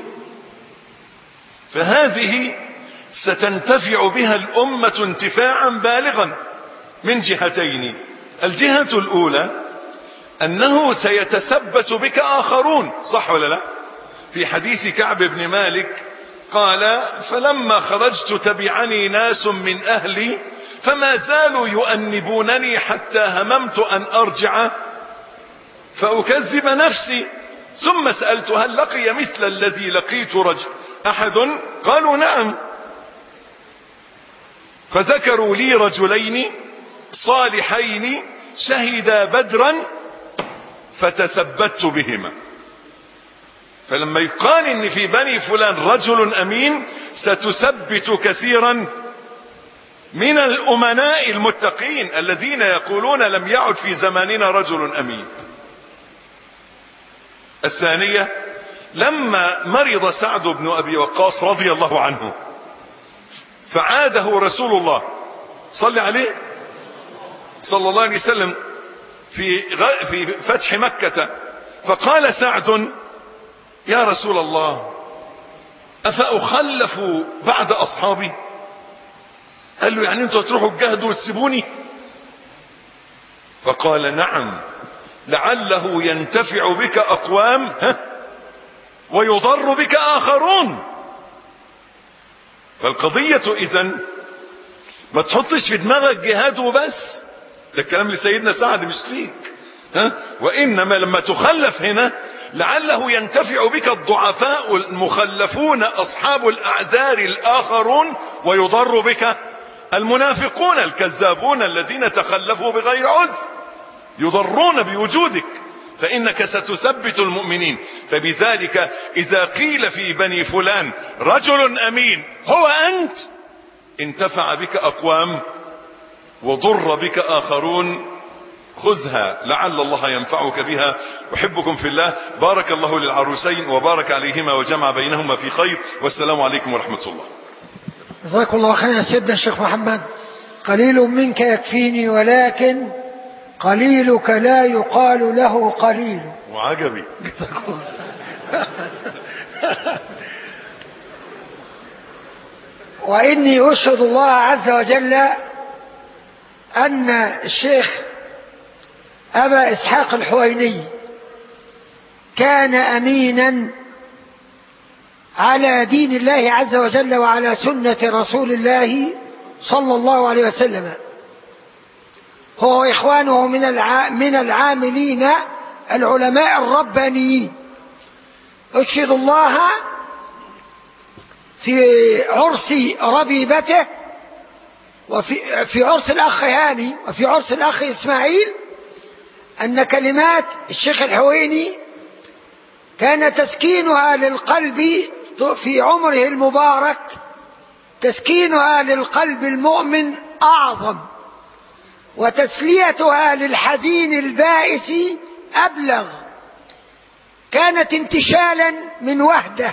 فهذه ستنتفع بها الامة انتفاعا بالغا من جهتين. الجهة الاولى انه سيتثبت بك اخرون، صح ولا لا؟ في حديث كعب بن مالك قال فلما خرجت تبعني ناس من اهلي فما زالوا يؤنبونني حتى هممت ان ارجع فأكذب نفسي، ثم سألت هل لقي مثل الذي لقيت رجل أحد؟ قالوا نعم، فذكروا لي رجلين صالحين شهدا بدرا فتثبت بهما. فلما يقال ان في بني فلان رجل امين ستثبت كثيرا من الامناء المتقين الذين يقولون لم يعد في زماننا رجل امين. الثانية لما مرض سعد بن أبي وقاص رضي الله عنه فعاده رسول الله صلى عليه صلى الله عليه وسلم في في فتح مكة، فقال سعد: يا رسول الله، أفأخلف بعد أصحابي؟ قال له: يعني انتوا تروحوا تجاهدوا وتسيبوني؟ فقال: نعم، لعله ينتفع بك أقوام ويضر بك آخرون. فالقضية إذن ما تحطش في دماغك جهاد وبس، ده الكلام لسيدنا سعد مش ليك، ها؟ وإنما لما تخلف هنا لعله ينتفع بك الضعفاء المخلفون أصحاب الأعذار الآخرون، ويضر بك المنافقون الكذابون الذين تخلفوا بغير عذر، يضرون بوجودك، فإنك ستثبت المؤمنين. فبذلك إذا قيل في بني فلان رجل أمين هو أنت، انتفع بك أقوام وضر بك آخرون، خذها لعل الله ينفعك بها. أحبكم في الله. بارك الله للعروسين وبارك عليهما وجمع بينهما في خير، والسلام عليكم ورحمة الله. جزاكم الله خيرا سيدنا الشيخ محمد. قليل منك يكفيني، ولكن قليلك لا يقال له قليل. وعجبي. جزاكم الله. وإني أشهد الله عز وجل أن الشيخ أبا إسحاق الحويني كان أمينا على دين الله عز وجل وعلى سنة رسول الله صلى الله عليه وسلم، هو وإخوانه من من العاملين العلماء الربانيين. أشهد الله في عرس ربيبته، وفي في عرس الأخ هاني، وفي عرس الأخ إسماعيل، أن كلمات الشيخ الحويني كان تسكينها للقلب في عمره المبارك، تسكينها للقلب المؤمن أعظم، وتسليتها للحزين البائس أبلغ. كانت انتشالا من وهدة،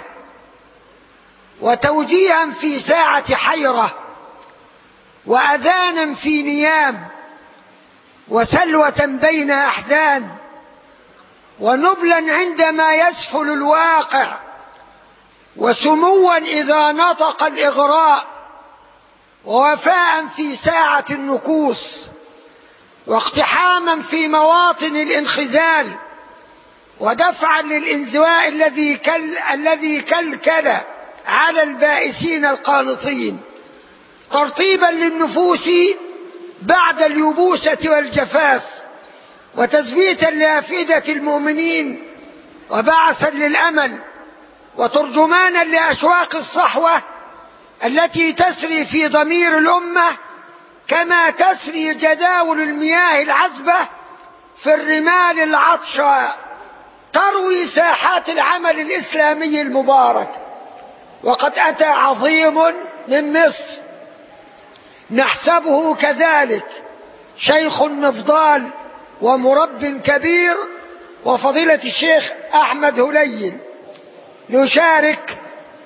وتوجيها في ساعة حيرة، وأذانا في نيام، وسلوة بين أحزان، ونبلا عندما يسفل الواقع، وسموا إذا نطق الإغراء، ووفاء في ساعة النكوص، واقتحاما في مواطن الانخزال، ودفعا للانزواء الذي كل الذي كلكل على البائسين القانطين، ترطيبا للنفوس بعد اليبوسة والجفاف، وتثبيتا لأفئدة المؤمنين، وبعثا للأمل، وترجمانا لأشواق الصحوة التي تسري في ضمير الأمة، كما تسري جداول المياه العذبة في الرمال العطشة، تروي ساحات العمل الإسلامي المبارك. وقد أتى عظيم من مصر نحسبه كذلك، شيخ مفضال ومرب كبير، وفضيلة الشيخ أحمد هليل، ليشارك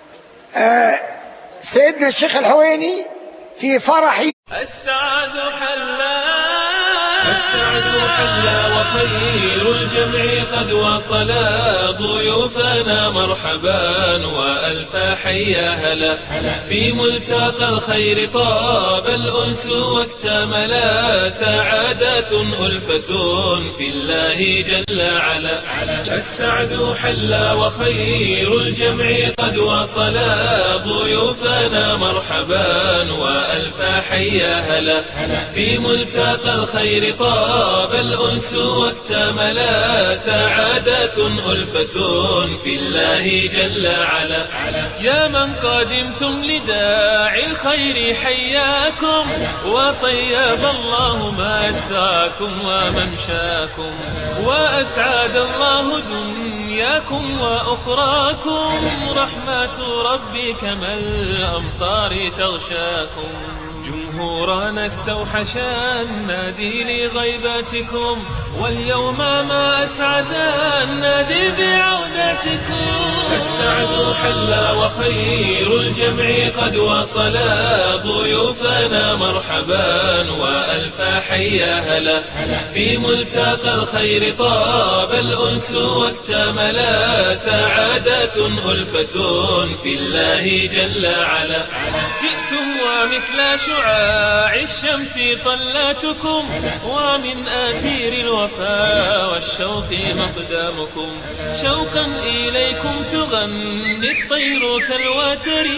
سيدنا الشيخ الحويني في فرح السعد حلا السعد حلا وخير الجمع قد وصلا، ضيوفنا مرحبا وألف حيا هلا، في ملتقى الخير طاب الأنس واكتملا، سعادات ألفة في الله جل علا. السعد حلا وخير الجمع قد وصلا، ضيوفنا مرحبا وألف حيا هلا، في ملتقى الخير طاب الأنس واكتملا، سعادات ألفة في الله جل علا. يا من قدمتم لداعي الخير حياكم، وطيب الله مساكم وممشاكم، وأسعد الله دنياكم وأخراكم، رحمة ربي كما الأمطار تغشاكم. زهوران استوحشا النادي لغيباتكم، واليوم ما أسعد النادي بعودتكم. السعد حل وخير الجمع قد وصلا، ضيوفنا مرحبا وألف حيا هلا. في ملتقى الخير طاب الأنس واكتملا، سعادة ألفة في الله جل علا. جئتم ومثل شعاع الشمس طلاتكم، ومن آثير الوفا والشوق مقدامكم. شوقا إليكم تغني الطير كالوتر،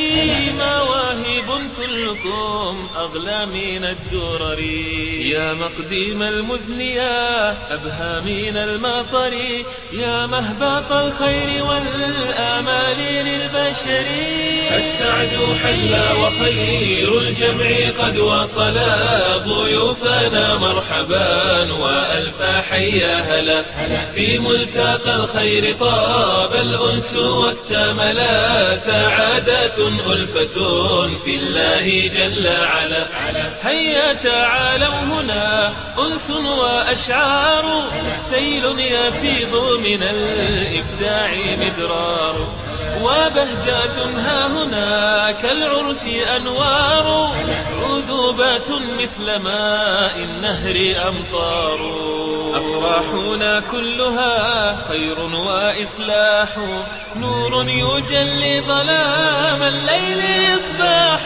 مواهب كلكم أغلى من الدرر. يا مقديم المزنية أبهى من المطر، يا مهبط الخير والآمال للبشر. السعد حل وخير الجمع قد وصلا، ضيوفنا مرحبا وألف حيا هلا. في ملتقى الخير طاب الأنس واكتملا، سعادة ألفة في الله جل علا. هيا تعالوا هنا أنس وأشعار، سيل يفيض من الإبداع مدرار. وبهجات ها هنا كالعرس أنوار، عذوبات مثل ماء النهر أمطار. أفراحنا كلها خير وإصلاح، نور يجلي ظلام الليل إصباح.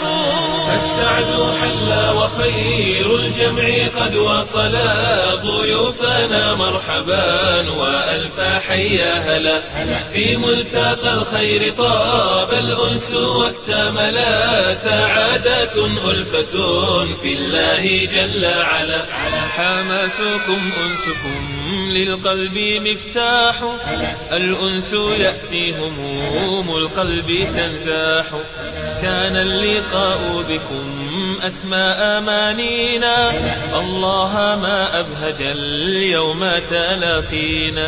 السعد حل وخير الجمع قد وصلا، ضيوفنا مرحبا وألف حيا هلا. في ملتقى الخير طاب الأنس واكتملا، سعادة ألفة في الله جل علا. حماسكم أنسكم للقلب مفتاح، الأنس يأتي هموم القلب تنزاح. كان اللقاء بكم أسمى أمانينا، الله ما أبهج اليوم تلاقينا.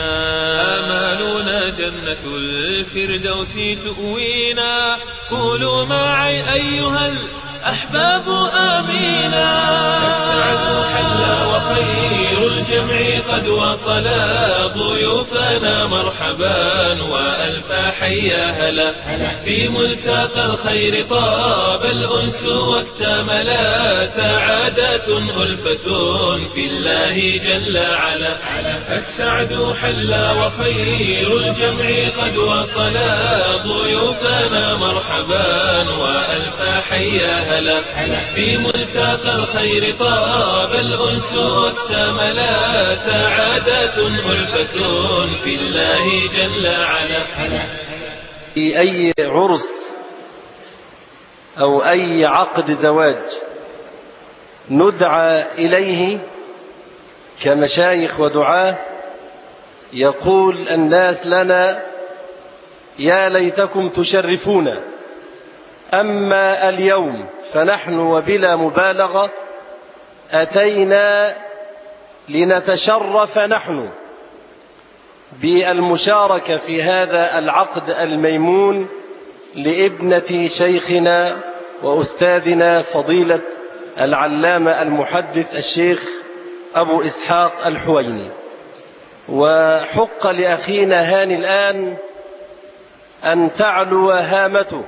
آمالنا جنة الفردوس تؤوينا، قولوا معي أيها الأحباب آمينا. السعد حل وخير الجمع قد وصلا، ضيوفنا مرحبا وألف حيا هلا. في ملتقى الخير طاب الأنس واكتملا، سعادة ألفة في الله جل علا. السعد حل وخير الجمع قد وصلا، ضيوفنا مرحبا وألف حيا هلا. في ملتقى الخير طاب الأنس واكتملا، سعادة ألفة في الله جل علا. في أي عرس أو أي عقد زواج ندعى إليه كمشايخ ودعاة، يقول الناس لنا يا ليتكم تشرفونا. أما اليوم فنحن وبلا مبالغة أتينا لنتشرف نحن بالمشاركة في هذا العقد الميمون لابنة شيخنا وأستاذنا فضيلة العلامة المحدث الشيخ أبو إسحاق الحويني. وحق لأخينا هاني الآن أن تعلو هامته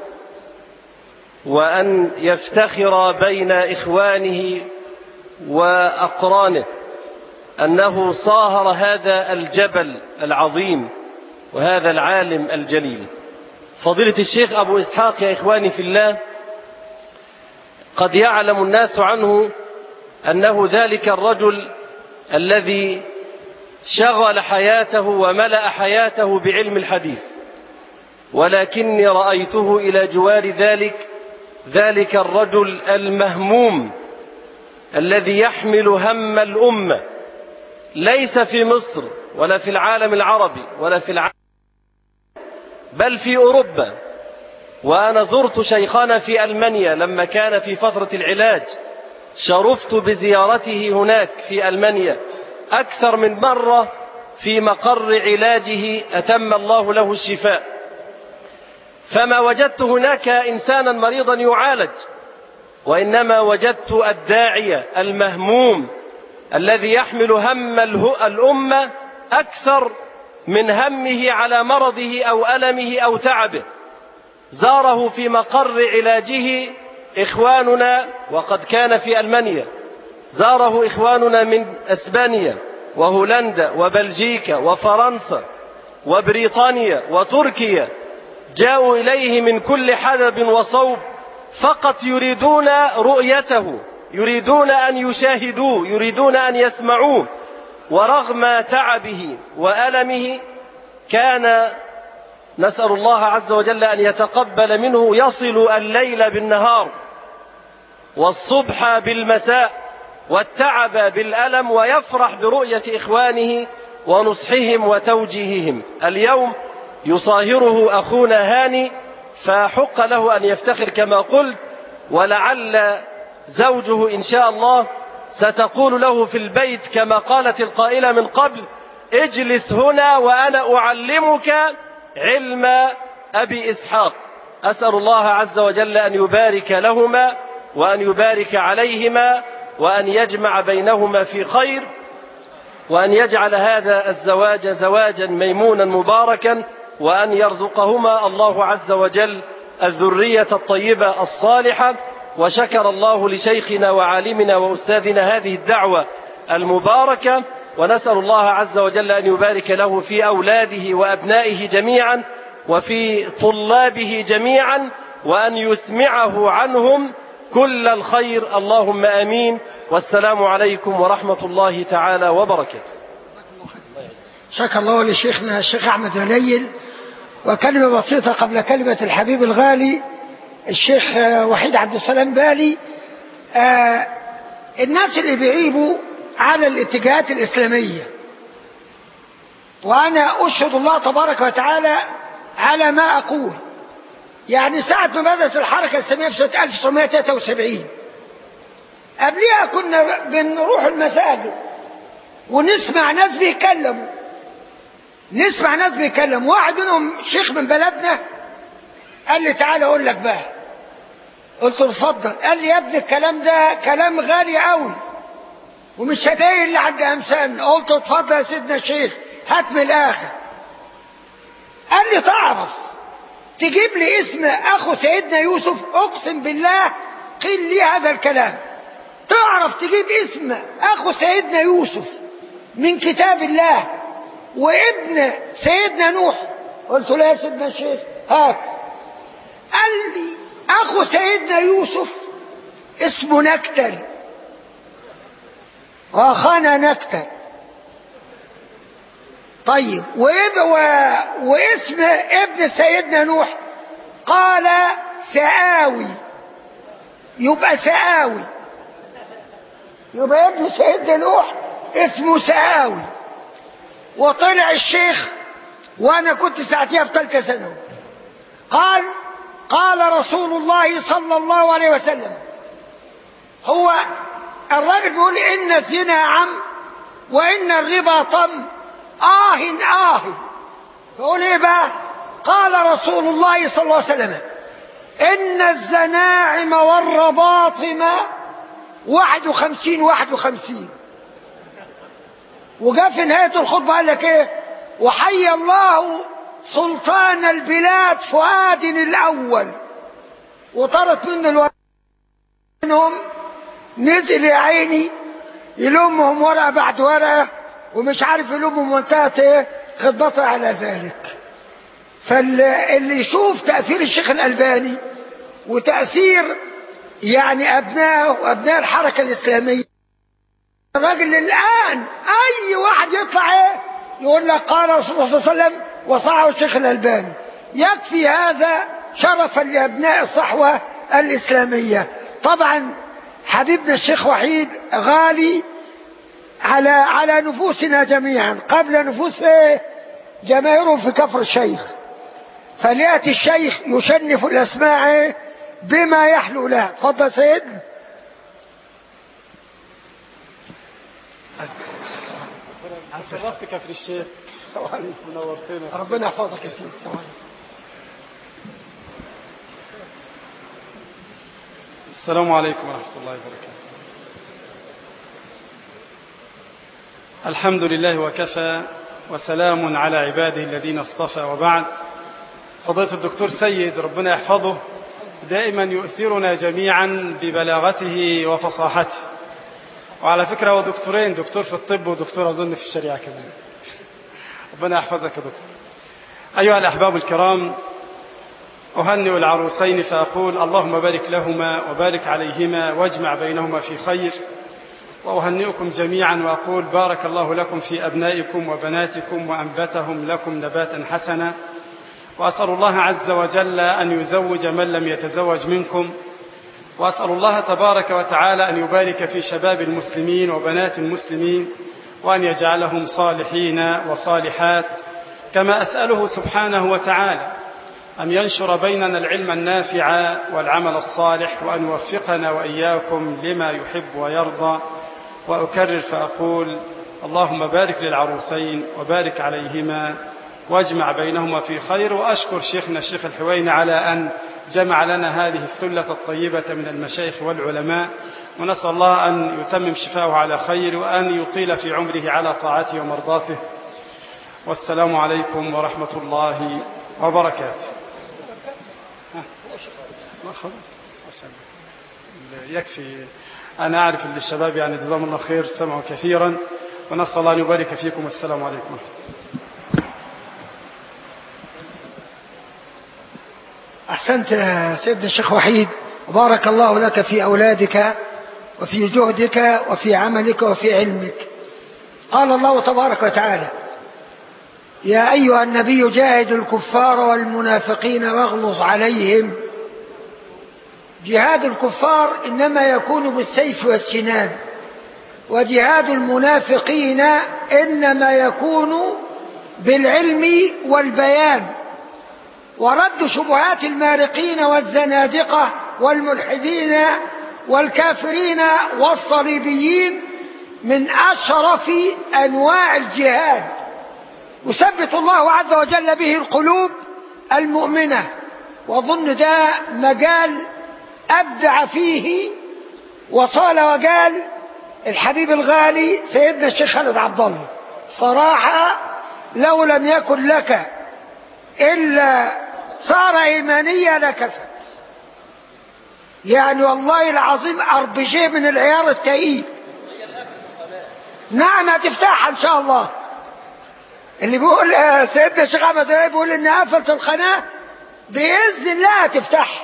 وأن يفتخر بين إخوانه وأقرانه أنه صاهر هذا الجبل العظيم وهذا العالم الجليل. فضيلة الشيخ أبو إسحاق يا إخواني في الله، قد يعلم الناس عنه أنه ذلك الرجل الذي شغل حياته وملأ حياته بعلم الحديث، ولكني رأيته إلى جوار ذلك ذلك الرجل المهموم الذي يحمل هم الأمة، ليس في مصر ولا في العالم العربي ولا في العالم بل في أوروبا. وأنا زرت شيخنا في ألمانيا لما كان في فترة العلاج، شرفت بزيارته هناك في ألمانيا أكثر من مرة في مقر علاجه، أتم الله له الشفاء. فما وجدت هناك إنسانا مريضا يعالج، وإنما وجدت الداعية المهموم الذي يحمل هم الأمة أكثر من همه على مرضه أو ألمه أو تعبه. زاره في مقر علاجه إخواننا، وقد كان في ألمانيا، زاره إخواننا من أسبانيا وهولندا وبلجيكا وفرنسا وبريطانيا وتركيا، جاءوا إليه من كل حدب وصوب فقط يريدون رؤيته، يريدون أن يشاهدوه، يريدون أن يسمعوه. ورغم تعبه وألمه كان، نسأل الله عز وجل أن يتقبل منه، يصل الليل بالنهار والصبح بالمساء والتعب بالألم، ويفرح برؤية إخوانه ونصحهم وتوجيههم. اليوم يصاهره أخونا هاني، فحق له أن يفتخر كما قلت، ولعل زوجه إن شاء الله ستقول له في البيت كما قالت القائلة من قبل: اجلس هنا وأنا أعلمك علم أبي إسحاق. أسأل الله عز وجل أن يبارك لهما وأن يبارك عليهما وأن يجمع بينهما في خير، وأن يجعل هذا الزواج زواجا ميمونا مباركا، وأن يرزقهما الله عز وجل الذرية الطيبة الصالحة. وشكر الله لشيخنا وعالمنا وأستاذنا هذه الدعوة المباركة، ونسأل الله عز وجل أن يبارك له في أولاده وأبنائه جميعا وفي طلابه جميعا، وأن يسمعه عنهم كل الخير، اللهم آمين. والسلام عليكم ورحمة الله تعالى وبركاته. شكر الله لشيخنا الشيخ أحمد هليل. وكلمة بسيطة قبل كلمة الحبيب الغالي الشيخ وحيد عبد السلام بالي. آه الناس اللي بيعيبوا على الاتجاهات الإسلامية، وأنا أشهد الله تبارك وتعالى على ما أقول. يعني ساعة ما بدأت الحركة الإسلامية في سنة ألف وتسعمائة وثلاثة وسبعين، قبلها كنا بنروح المساجد ونسمع ناس بيتكلموا، نسمع ناس بيتكلموا. واحد منهم شيخ من بلدنا قال لي: تعالى أقول لك بقى. قلت له: اتفضل. قال لي: يا ابني الكلام ده كلام غالي قوي ومش هدايا اللي عند أمثالنا. قلت له: اتفضل يا سيدنا الشيخ، هات من الآخر. قال لي: تعرف تجيب لي اسم أخو سيدنا يوسف؟ أقسم بالله قيل لي هذا الكلام. تعرف تجيب اسم أخو سيدنا يوسف من كتاب الله وابن سيدنا نوح؟ قلت له: يا سيدنا الشيخ هات. قال لي: أخو سيدنا يوسف اسمه نكتل، وأخانا نكتل. طيب واسم ابن سيدنا نوح؟ قال: سآوي. يبقى سآوي، يبقى ابن سيدنا نوح اسمه سآوي. وطلع الشيخ، وأنا كنت ساعتها في ثالثة ثانوي، قال: قال رسول الله صلى الله عليه وسلم. هو الراجل بيقول: إن الزنا عم وإن الربا طم، آه آه. فقول إيه بقى؟ قال رسول الله صلى الله عليه وسلم: إن الزناعم والرباطم واحد وخمسين واحد وخمسين. وجاء في نهاية الخطبة قال لك إيه؟ وحي الله سلطان البلاد فؤاد الأول. وطرت منه الوقت منهم، نزل يا عيني يلومهم ورقة بعد ورقة، ومش عارف يلومهم، وانتهت ايه خطبته على ذلك. فاللي يشوف تأثير الشيخ الألباني وتأثير يعني أبنائه وأبناء الحركة الإسلامية، الراجل الآن أي واحد يطلع ايه يقول لك قال رسول الله صلى الله عليه وسلم وصححه الشيخ الألباني. يكفي هذا شرفا لأبناء الصحوة الإسلامية. طبعا حبيبنا الشيخ وحيد غالي على على نفوسنا جميعا قبل نفوس جماهيره في كفر الشيخ، فليأتي الشيخ يشنف الأسماع بما يحلو له. تفضل سيد. شرفت كفر الشيخ. السلام عليكم. منورتنا. ربنا يحفظك يا سيدي. السلام عليكم. السلام عليكم ورحمة الله وبركاته. الحمد لله وكفى وسلام على عباده الذين اصطفى، وبعد. فضيلة الدكتور سيد ربنا يحفظه دائما يؤثرنا جميعا ببلاغته وفصاحته، وعلى فكرة هو دكتورين، دكتور في الطب ودكتور أظن في الشريعة كمان. ربنا يحفظك يا دكتور. أيها الأحباب الكرام، أهنئ العروسين فأقول اللهم بارك لهما وبارك عليهما واجمع بينهما في خير، وأهنئكم جميعا وأقول بارك الله لكم في أبنائكم وبناتكم وأنبتهم لكم نباتا حسنا، وأسأل الله عز وجل أن يزوج من لم يتزوج منكم، وأسأل الله تبارك وتعالى أن يبارك في شباب المسلمين وبنات المسلمين وأن يجعلهم صالحين وصالحات، كما أسأله سبحانه وتعالى أن ينشر بيننا العلم النافع والعمل الصالح، وأن يوفقنا وإياكم لما يحب ويرضى. وأكرر فأقول اللهم بارك للعروسين وبارك عليهما واجمع بينهما في خير. وأشكر شيخنا الشيخ الحويني على أن جمع لنا هذه الثلة الطيبة من المشايخ والعلماء، ونسأل الله أن يتمم شفاءه على خير وأن يطيل في عمره على طاعته ومرضاته. والسلام عليكم ورحمة الله وبركاته. يكفي، أنا أعرف أن الشباب يعني جزاهم الله خير سمعوا كثيرا، ونسأل الله أن يبارك فيكم. والسلام عليكم. أحسنت يا سيدنا الشيخ وحيد، وبارك الله لك في أولادك وفي جهدك وفي عملك وفي علمك. قال الله تبارك وتعالى: يا أيها النبي جاهد الكفار والمنافقين واغلظ عليهم. جهاد الكفار إنما يكون بالسيف والسنان، وجهاد المنافقين إنما يكون بالعلم والبيان، ورد شبهات المارقين والزنادقة والملحدين والكافرين والصليبيين من أشرف أنواع الجهاد، يثبت الله عز وجل به القلوب المؤمنة. وظن ده مجال أبدع فيه وصال وقال الحبيب الغالي سيدنا الشيخ خالد عبد الله: صراحة لو لم يكن لك إلا صار إيمانية لكفت. يعني والله العظيم أربجيه من العيار التقيل. نعم هتفتحها إن شاء الله. اللي بيقول سيدنا الشيخ أحمد بيقول إن قفلت القناة بإذن الله هتفتحها.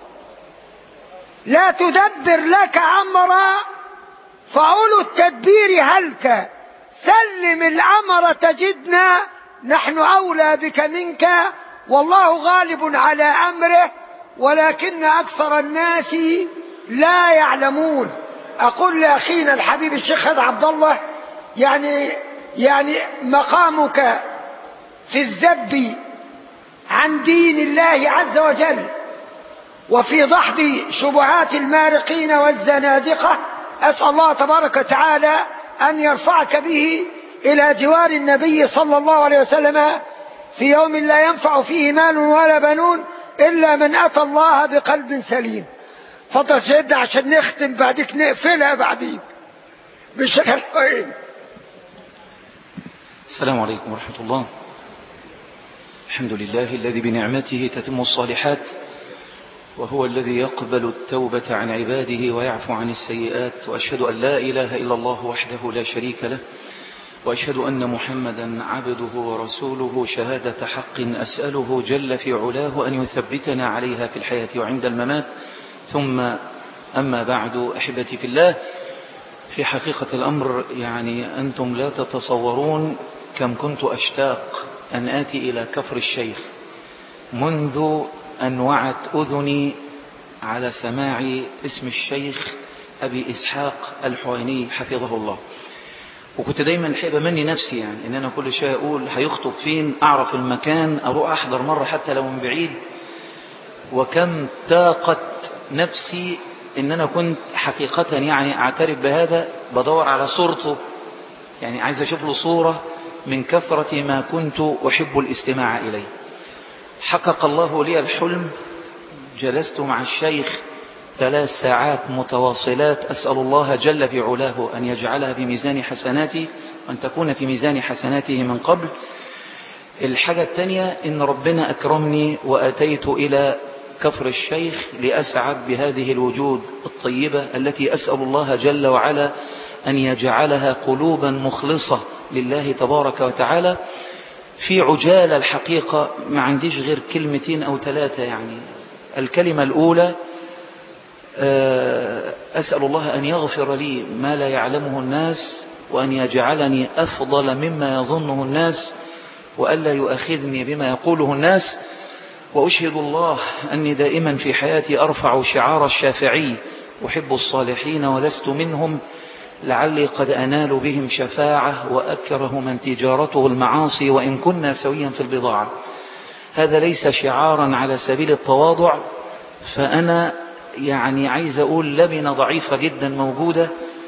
لا تدبر لك أمرا فأولو التدبير هلك، سلم الأمر تجدنا نحن أولى بك منك، والله غالب على أمره ولكن أكثر الناس لا يعلمون. أقول لأخينا الحبيب الشيخ خالد عبد الله، يعني يعني مقامك في الذب عن دين الله عز وجل وفي دحض شبهات المارقين والزنادقة، أسأل الله تبارك وتعالى أن يرفعك به إلى جوار النبي صلى الله عليه وسلم في يوم لا ينفع فيه مال ولا بنون إلا من أتى الله بقلب سليم. فضل سيدنا عشان نختم بعدك نقفلها بعدين بشكل حقيقي. السلام عليكم ورحمة الله. الحمد لله الذي بنعمته تتم الصالحات، وهو الذي يقبل التوبة عن عباده ويعفو عن السيئات، وأشهد أن لا إله إلا الله وحده لا شريك له، وأشهد أن محمدا عبده ورسوله شهادة حق أسأله جل في علاه أن يثبتنا عليها في الحياة وعند الممات. ثم أما بعد، أحبتي في الله، في حقيقة الأمر يعني أنتم لا تتصورون كم كنت أشتاق أن آتي إلى كفر الشيخ منذ أن وعت أذني على سماع اسم الشيخ أبي إسحاق الحويني حفظه الله. وكنت دايما الحقيقة بمني نفسي يعني إن أنا كل شيء أقول هيخطب فين، أعرف المكان، أروح أحضر مرة حتى لو من بعيد. وكم تاقت نفسي إن أنا كنت حقيقة يعني أعترف بهذا، بدور على صورته، يعني عايز أشوف له صورة من كثرة ما كنت أحب الاستماع إليه. حقق الله لي الحلم، جلست مع الشيخ ثلاث ساعات متواصلات، أسأل الله جل في علاه أن يجعلها في ميزان حسناتي وأن تكون في ميزان حسناته من قبل. الحاجة الثانية إن ربنا أكرمني وأتيت إلى كفر الشيخ لأسعد بهذه الوجود الطيبة التي أسأل الله جل وعلا أن يجعلها قلوبا مخلصة لله تبارك وتعالى. في عجالة الحقيقة ما عنديش غير كلمتين أو ثلاثة. يعني الكلمة الأولى أسأل الله أن يغفر لي ما لا يعلمه الناس، وأن يجعلني أفضل مما يظنه الناس، وألا يؤاخذني بما يقوله الناس. وأشهد الله أني دائما في حياتي أرفع شعار الشافعي: أحب الصالحين ولست منهم، لعلي قد أنال بهم شفاعة، وأكره من تجارته المعاصي وإن كنا سويا في البضاعة. هذا ليس شعارا على سبيل التواضع، فأنا يعني عايز أقول لبنة ضعيفة جدا موجودة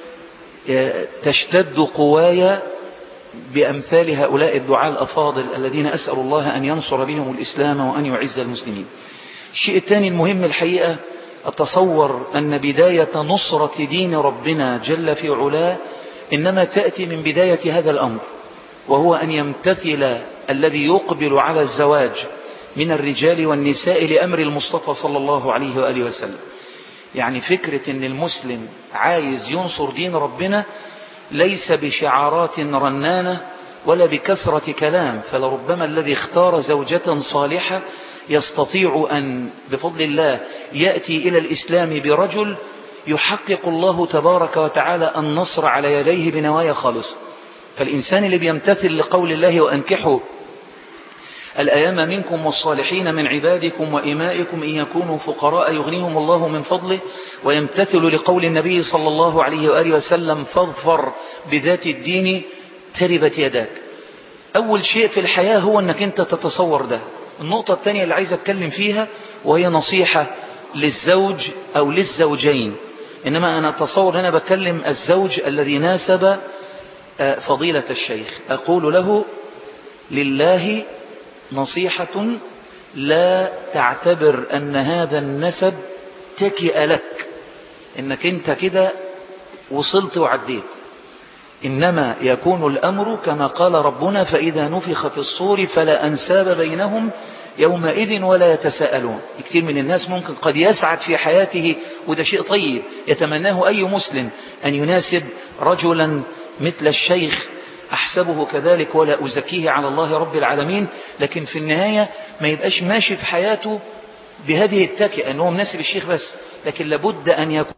تشتد قوايا بأمثال هؤلاء الدعاء الأفاضل الذين أسأل الله أن ينصر بهم الإسلام وأن يعز المسلمين. الشيء الثاني المهم الحقيقة، أتصور أن بداية نصرة دين ربنا جل في علاه إنما تأتي من بداية هذا الأمر، وهو أن يمتثل الذي يقبل على الزواج من الرجال والنساء لأمر المصطفى صلى الله عليه وآله وسلم. يعني فكرة أن المسلم عايز ينصر دين ربنا ليس بشعارات رنانة ولا بكثرة كلام، فلربما الذي اختار زوجة صالحة يستطيع أن بفضل الله يأتي إلى الإسلام برجل يحقق الله تبارك وتعالى النصر على يديه بنوايا خالصة. فالإنسان اللي بيمتثل لقول الله: وأنكحوا الأيام منكم والصالحين من عبادكم وإمائكم إن يكونوا فقراء يغنيهم الله من فضله، ويمتثل لقول النبي صلى الله عليه وآله وسلم: فاظفر بذات الدين تربت يداك. أول شيء في الحياة هو أنك أنت تتصور ده. النقطة الثانية اللي عايز أتكلم فيها وهي نصيحة للزوج أو للزوجين، إنما أنا أتصور أنا بكلم الزوج الذي ناسب فضيلة الشيخ. أقول له: لله نصيحة، لا تعتبر أن هذا النسب تكئ لك، إنك أنت كده وصلت وعديت، إنما يكون الأمر كما قال ربنا: فإذا نفخ في الصور فلا أنساب بينهم يومئذ ولا يتساءلون. كتير من الناس ممكن قد يسعد في حياته، وده شيء طيب يتمناه أي مسلم، أن يناسب رجلا مثل الشيخ، أحسبه كذلك ولا أزكيه على الله رب العالمين، لكن في النهاية ما يبقاش ماشي في حياته بهذه التكئة أنه مناسب الشيخ بس، لكن لابد أن يكون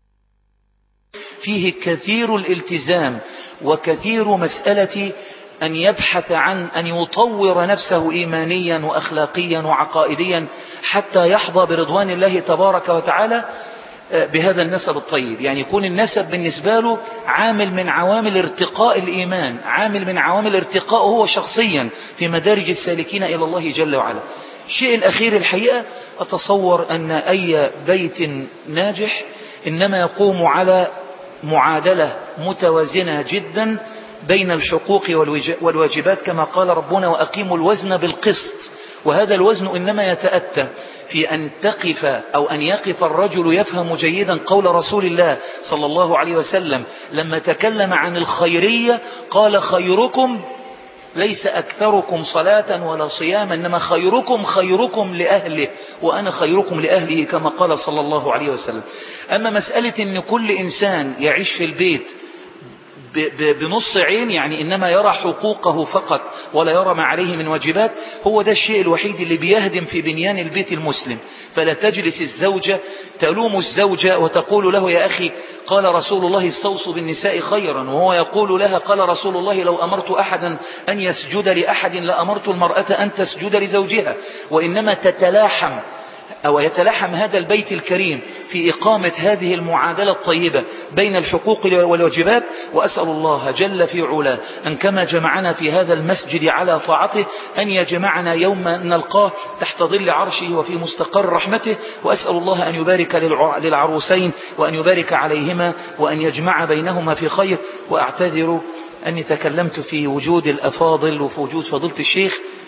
فيه كثير الالتزام وكثير مسألة أن يبحث عن أن يطور نفسه إيمانيا وأخلاقيا وعقائديا حتى يحظى برضوان الله تبارك وتعالى بهذا النسب الطيب. يعني يكون النسب بالنسبة له عامل من عوامل ارتقاء الإيمان، عامل من عوامل ارتقاء هو شخصيا في مدارج السالكين إلى الله جل وعلا. الشيء الأخير الحقيقة، أتصور أن أي بيت ناجح إنما يقوم على معادلة متوازنة جدا بين الحقوق والواجبات، كما قال ربنا: وأقيموا الوزن بالقسط. وهذا الوزن إنما يتأتى في أن تقف أو أن يقف الرجل يفهم جيدا قول رسول الله صلى الله عليه وسلم لما تكلم عن الخيرية، قال: خيركم ليس أكثركم صلاة ولا صياما، إنما خيركم خيركم لأهله وأنا خيركم لأهله، كما قال صلى الله عليه وسلم. أما مسألة أن كل إنسان يعيش في البيت بنص عين، يعني إنما يرى حقوقه فقط ولا يرى ما عليه من واجبات، هو ده الشيء الوحيد اللي بيهدم في بنيان البيت المسلم. فلا تجلس الزوجة تلوم الزوجة وتقول له: يا أخي قال رسول الله استوصوا بالنساء خيرا، وهو يقول لها: قال رسول الله لو أمرت أحدا أن يسجد لأحد لأمرت المرأة أن تسجد لزوجها. وإنما تتلاحم أو يتلاحم هذا البيت الكريم في إقامة هذه المعادلة الطيبة بين الحقوق والواجبات. وأسأل الله جل في علاه أن كما جمعنا في هذا المسجد على طاعته أن يجمعنا يوم نلقاه تحت ظل عرشه وفي مستقر رحمته. وأسأل الله أن يبارك للعروسين وأن يبارك عليهما وأن يجمع بينهما في خير. وأعتذر أني تكلمت في وجود الأفاضل وفي وجود فضيلة الشيخ،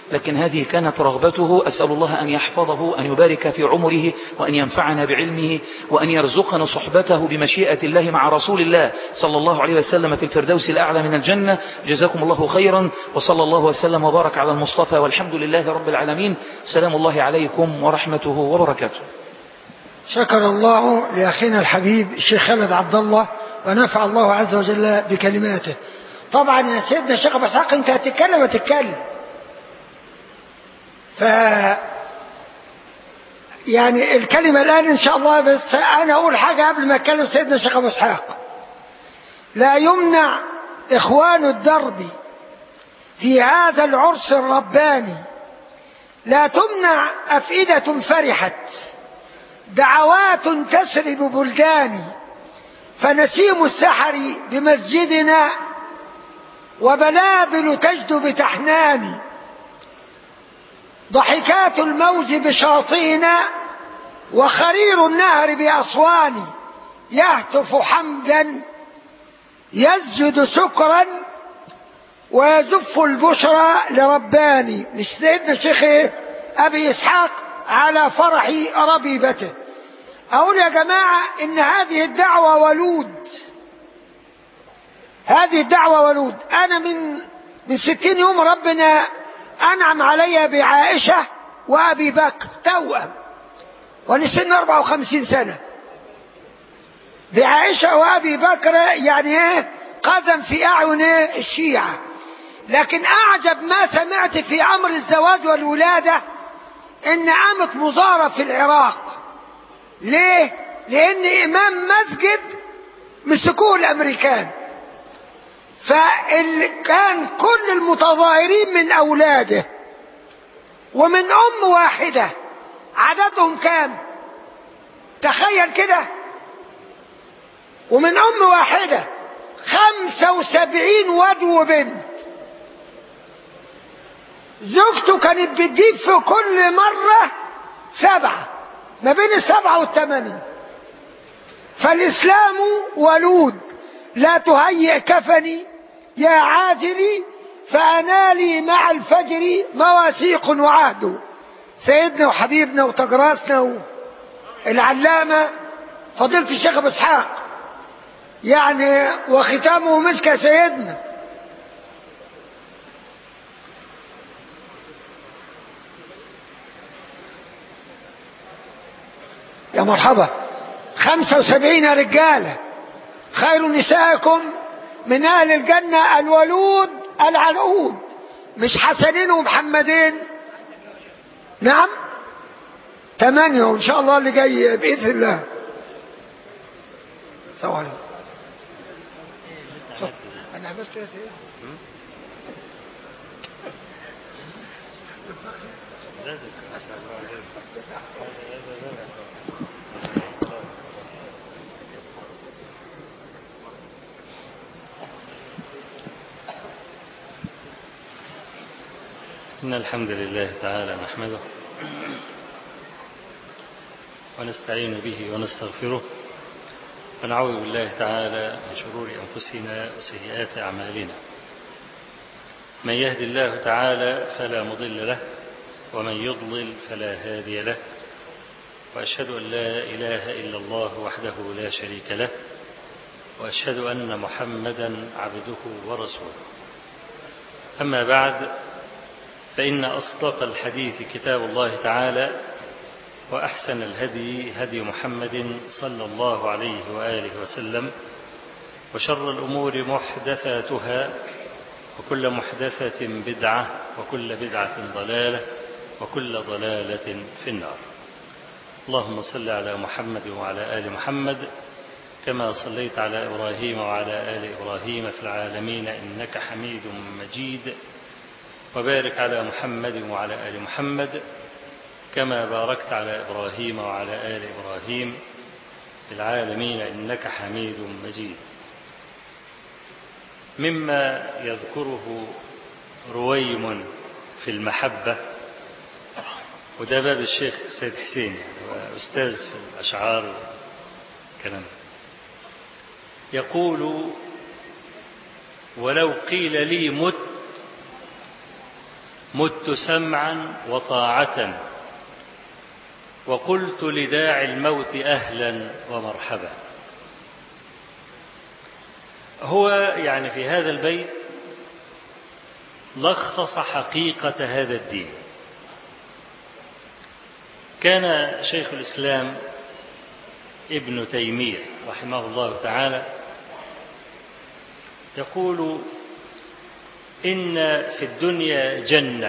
لكن هذه كانت رغبته. أسأل الله أن يحفظه، أن يبارك في عمره، وأن ينفعنا بعلمه، وأن يرزقنا صحبته بمشيئة الله مع رسول الله صلى الله عليه وسلم في الفردوس الأعلى من الجنة. جزاكم الله خيرا، وصلى الله وسلم وبارك على المصطفى، والحمد لله رب العالمين. سلام الله عليكم ورحمته وبركاته. شكر الله لأخينا الحبيب الشيخ خالد عبد الله، ونفع الله عز وجل بكلماته. طبعا يا سيدنا الشيخ أبو إسحاق، أنت هتتكلم هتتكلم ف يعني الكلمة الآن إن شاء الله، بس أنا أقول حاجة قبل ما أتكلم. سيدنا الشيخ أبو إسحاق، لا يمنع إخوان الدرب في هذا العرس الرباني، لا تمنع أفئدة فرحت، دعوات تسرب بلداني، فنسيم السحر بمسجدنا، وبلابل تجد بتحناني، ضحكات الموج بشاطئنا، وخرير النهر بأصواني، يهتف حمدا يسجد سكرا، ويزف البشرى لرباني. لسيدنا الشيخ أبي إسحاق على فرح ربيبته. أقول يا جماعة إن هذه الدعوة ولود، هذه الدعوة ولود. أنا من من ستين يوم ربنا أنعم علي بعائشة وأبي بكر توأم، ونسن أربعة وخمسين سنة. بعائشة وأبي بكر يعني إيه قزم في أعين الشيعة. لكن أعجب ما سمعت في أمر الزواج والولادة إن قامت مظاهرة في العراق. ليه؟ لأن إمام مسجد مسكوه الأمريكان، فكان كل المتظاهرين من أولاده ومن أم واحدة. عددهم كام؟ تخيل كده، ومن أم واحدة خمسة وسبعين واد وبنت. زوجته كانت بتجيب في كل مرة سبعة، ما بين السبعة والثمانية. فالإسلام ولود. لا تهيئ كفني يا عازلي، فأنا لي مع الفجر مواثيق وعهد. سيدنا وحبيبنا وتجراسنا العلامة فضيلة الشيخ أبو إسحاق، يعني وختامه مسك يا سيدنا. يا مرحبا. خمسة وسبعين رجالة، خير نسائكم من أهل الجنة الولود العنقود، مش حسنين ومحمدين. نعم ثمانية، وإن شاء الله اللي جاي بإذن الله. السلام عليكم. أنا عملت يا سيدي إن الحمد لله تعالى نحمده ونستعين به ونستغفره، ونعوذ بالله تعالى من شرور أنفسنا وسيئات أعمالنا. من يهد الله تعالى فلا مضل له، ومن يضلل فلا هادي له، وأشهد أن لا إله إلا الله وحده لا شريك له، وأشهد أن محمدا عبده ورسوله. أما بعد، فإن أصدق الحديث كتاب الله تعالى، وأحسن الهدي هدي محمد صلى الله عليه وآله وسلم، وشر الأمور محدثاتها، وكل محدثة بدعة، وكل بدعة ضلالة، وكل ضلالة في النار. اللهم صل على محمد وعلى آل محمد كما صليت على إبراهيم وعلى آل إبراهيم في العالمين إنك حميد مجيد، وبارك على محمد وعلى آل محمد كما باركت على إبراهيم وعلى آل إبراهيم في العالمين إنك حميد مجيد. مما يذكره رويم في المحبة، وده باب الشيخ سيد حسين، يعني أستاذ في الأشعار والكلام، يقول: ولو قيل لي مت مت سمعا وطاعة وقلت لداعي الموت أهلا ومرحبا. هو يعني في هذا البيت لخص حقيقة هذا الدين. كان شيخ الإسلام ابن تيمية رحمه الله تعالى يقول إن في الدنيا جنة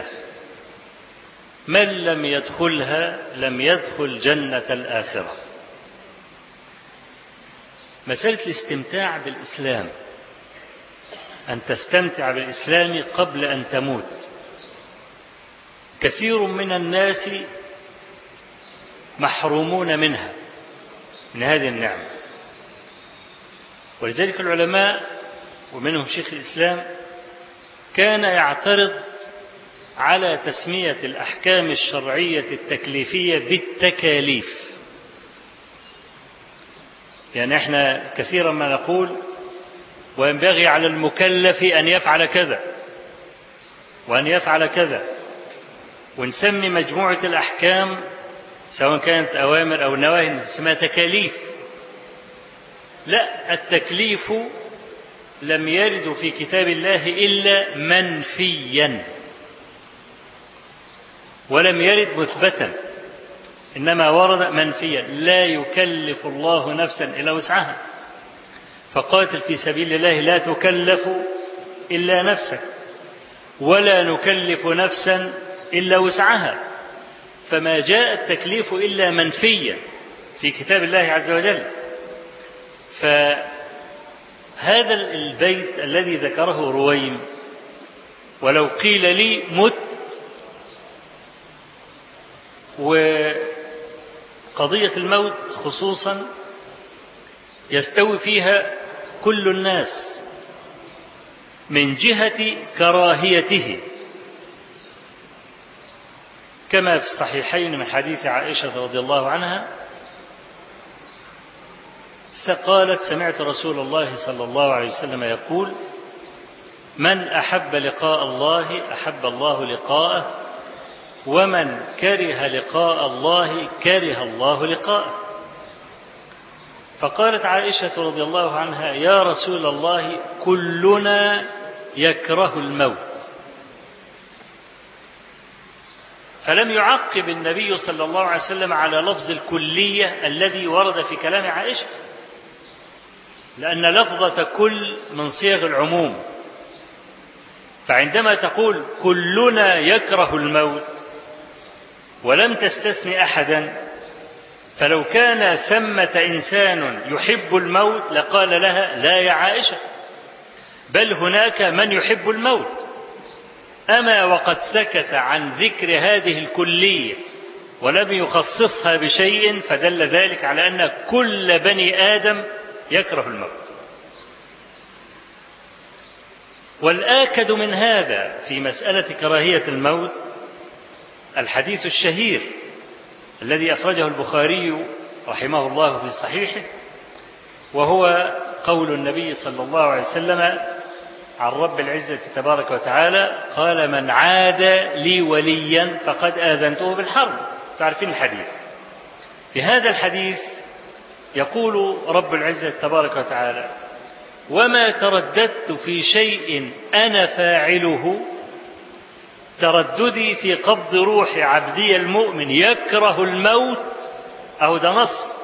من لم يدخلها لم يدخل جنة الآخرة. مسألة الاستمتاع بالإسلام، أن تستمتع بالإسلام قبل أن تموت، كثير من الناس محرومون منها، من هذه النعمة. ولذلك العلماء ومنهم شيخ الإسلام كان يعترض على تسمية الأحكام الشرعية التكليفية بالتكاليف. يعني احنا كثيرا ما نقول وينبغي على المكلف أن يفعل كذا وأن يفعل كذا، ونسمي مجموعة الأحكام سواء كانت أوامر أو نواهي اسمها تكاليف. لا، التكليف لم يرد في كتاب الله إلا منفيا، ولم يرد مثبتا، إنما ورد منفيا. لا يكلف الله نفسا إلا وسعها، فقاتل في سبيل الله لا تكلف إلا نفسك، ولا نكلف نفسا إلا وسعها. فما جاء التكليف إلا منفيا في كتاب الله عز وجل. فهذا البيت الذي ذكره رويم، ولو قيل لي مت، وقضية الموت خصوصا يستوي فيها كل الناس من جهة كراهيته، كما في الصحيحين من حديث عائشة رضي الله عنها قالت: سمعت رسول الله صلى الله عليه وسلم يقول: من أحب لقاء الله أحب الله لقاءه، ومن كره لقاء الله كره الله لقاءه. فقالت عائشة رضي الله عنها: يا رسول الله كلنا يكره الموت. فلم يعقب النبي صلى الله عليه وسلم على لفظ الكلية الذي ورد في كلام عائشة، لأن لفظة كل من صيغ العموم. فعندما تقول كلنا يكره الموت ولم تستثني أحدا، فلو كان ثمة إنسان يحب الموت لقال لها: لا يا عائشة، بل هناك من يحب الموت. أما وقد سكت عن ذكر هذه الكلية ولم يخصصها بشيء، فدل ذلك على أن كل بني آدم يكره الموت. والآكد من هذا في مسألة كراهية الموت الحديث الشهير الذي أخرجه البخاري رحمه الله في صحيحه، وهو قول النبي صلى الله عليه وسلم عن رب العزة تبارك وتعالى: قال: من عاد لي وليا فقد آذنته بالحرب. تعرفين الحديث. في هذا الحديث يقول رب العزة تبارك وتعالى: وما ترددت في شيء أنا فاعله ترددي في قبض روح عبدي المؤمن يكره الموت. أو ده نص،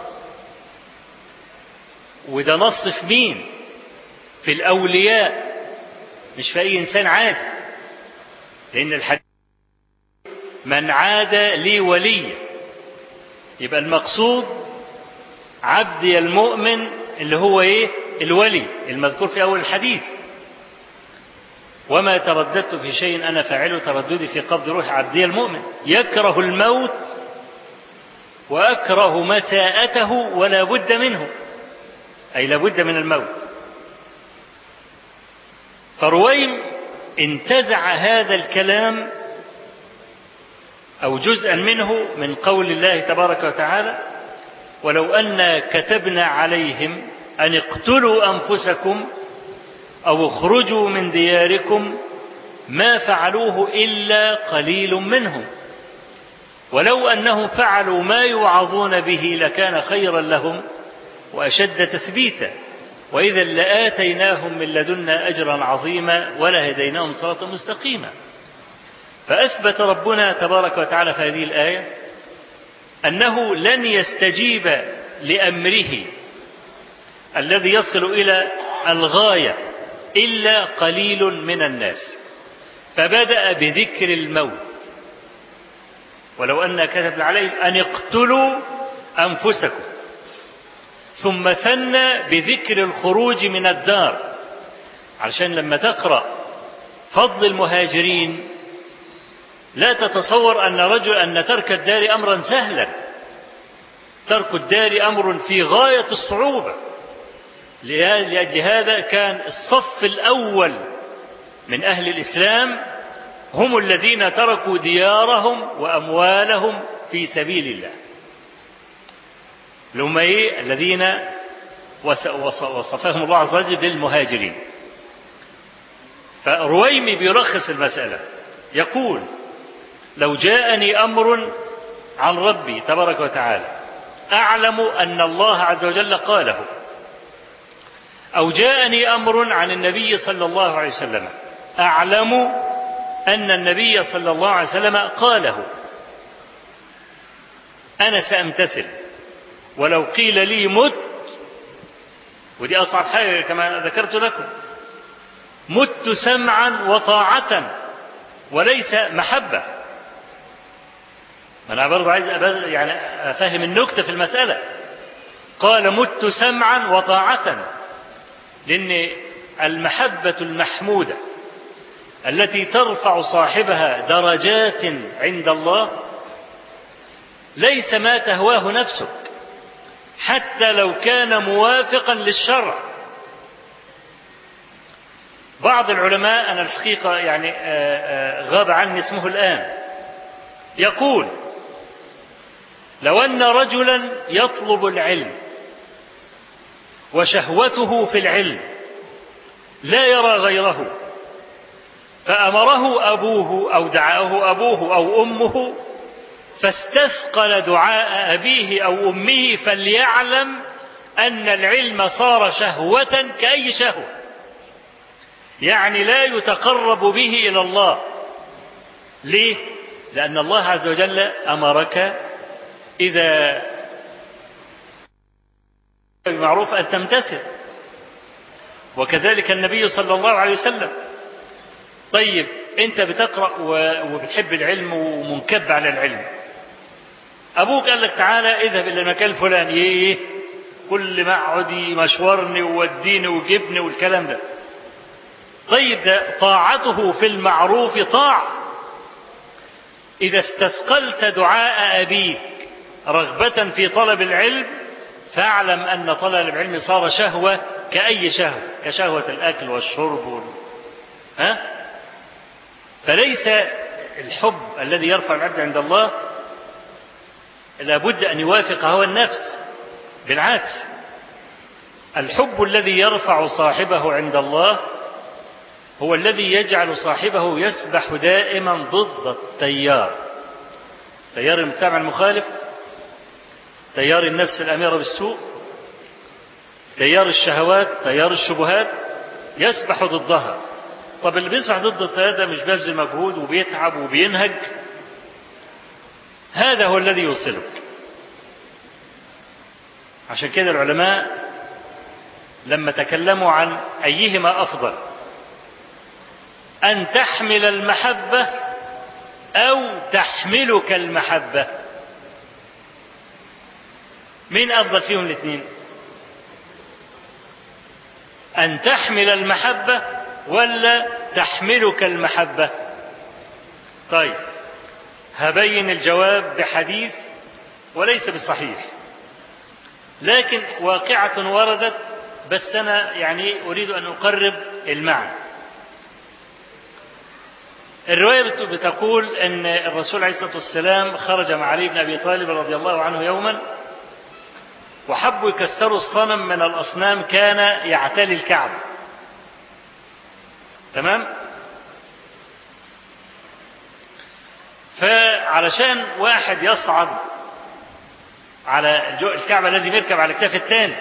وده نص في مين؟ في الأولياء، مش في أي إنسان عادي. لأن الحديث من عاد لي ولي، يبقى المقصود عبدي المؤمن اللي هو إيه؟ الولي المذكور في أول الحديث. وما ترددت في شيء أنا فاعله ترددي في قبض روح عبدي المؤمن يكره الموت وأكره مساءته ولا بد منه، أي لا بد من الموت. فرويم انتزع هذا الكلام أو جزءا منه من قول الله تبارك وتعالى: ولو أن كتبنا عليهم أن اقتلوا أنفسكم أو اخرجوا من دياركم ما فعلوه إلا قليل منهم، ولو أنهم فعلوا ما يوعظون به لكان خيرا لهم وأشد تثبيتا، وإذا لآتيناهم من لدنا أجرا عظيما ولهديناهم صراطا مستقيما. فأثبت ربنا تبارك وتعالى في هذه الآية أنه لن يستجيب لأمره الذي يصل إلى الغاية إلا قليل من الناس، فبدأ بذكر الموت، ولو أن كتبنا عليهم أن اقتلوا أنفسكم، ثم ثنى بذكر الخروج من الدار، علشان لما تقرأ فضل المهاجرين لا تتصور أن رجل أن ترك الدار أمرا سهلا، ترك الدار أمر في غاية الصعوبة. لأجل هذا كان الصف الأول من أهل الإسلام هم الذين تركوا ديارهم وأموالهم في سبيل الله، لهم إيه؟ الذين وصفهم الله عز وجل بالمهاجرين. فرويمي بيلخص المسألة يقول: لو جاءني أمر عن ربي تبارك وتعالى أعلم أن الله عز وجل قاله، أو جاءني أمر عن النبي صلى الله عليه وسلم أعلم أن النبي صلى الله عليه وسلم قاله، أنا سأمتثل ولو قيل لي مت، ودي أصعب حاجة كما ذكرت لكم، مت سمعا وطاعة وليس محبة. أنا برضو عايز يعني أفهم النكتة في المسألة. قال مت سمعا وطاعة، لأن المحبة المحمودة التي ترفع صاحبها درجات عند الله ليس ما تهواه نفسك، حتى لو كان موافقا للشرع. بعض العلماء، أنا الحقيقة يعني غاب عني اسمه الآن، يقول: لو أن رجلا يطلب العلم وشهوته في العلم لا يرى غيره، فأمره أبوه أو دعاه أبوه أو أمه فاستثقل دعاء أبيه أو أمه، فليعلم أن العلم صار شهوة كأي شهوة، يعني لا يتقرب به إلى الله. ليه؟ لأن الله عز وجل أمرك إذا بالمعروف أن تمتثل، وكذلك النبي صلى الله عليه وسلم. طيب أنت بتقرأ وبتحب العلم ومنكب على العلم، أبوك قال لك تعالى اذهب إلى المكان الفلاني، إيه كل ما اقعد مشورني ووديني وجبني والكلام ده. طيب ده طاعته في المعروف طاعة. إذا استثقلت دعاء أبيك رغبة في طلب العلم فاعلم أن طلب العلم صار شهوة كأي شهوة، كشهوة الأكل والشرب وال... ها؟ فليس الحب الذي يرفع العبد عند الله لابد أن يوافق هوى النفس، بالعكس، الحب الذي يرفع صاحبه عند الله هو الذي يجعل صاحبه يسبح دائما ضد التيار، تيار المجتمع المخالف، تيار النفس الأميرة بالسوء، تيار الشهوات، تيار الشبهات، يسبح ضدها. طب اللي بيسبح ضد التيار ده مش بيبذل مجهود وبيتعب وبينهج؟ هذا هو الذي يوصلك. عشان كده العلماء لما تكلموا عن أيهما أفضل، أن تحمل المحبة أو تحملك المحبة، مين أفضل فيهم الاثنين؟ أن تحمل المحبة ولا تحملك المحبة؟ طيب هبين الجواب بحديث وليس بالصحيح، لكن واقعة وردت، بس أنا يعني أريد أن أقرب المعنى. الرواية بتقول أن الرسول عليه الصلاة والسلام خرج مع علي بن أبي طالب رضي الله عنه يوما، وحبوا يكسروا الصنم من الأصنام كان يعتلي الكعبة، تمام؟ علشان واحد يصعد على الكعبة لازم يركب على كتاف الثاني.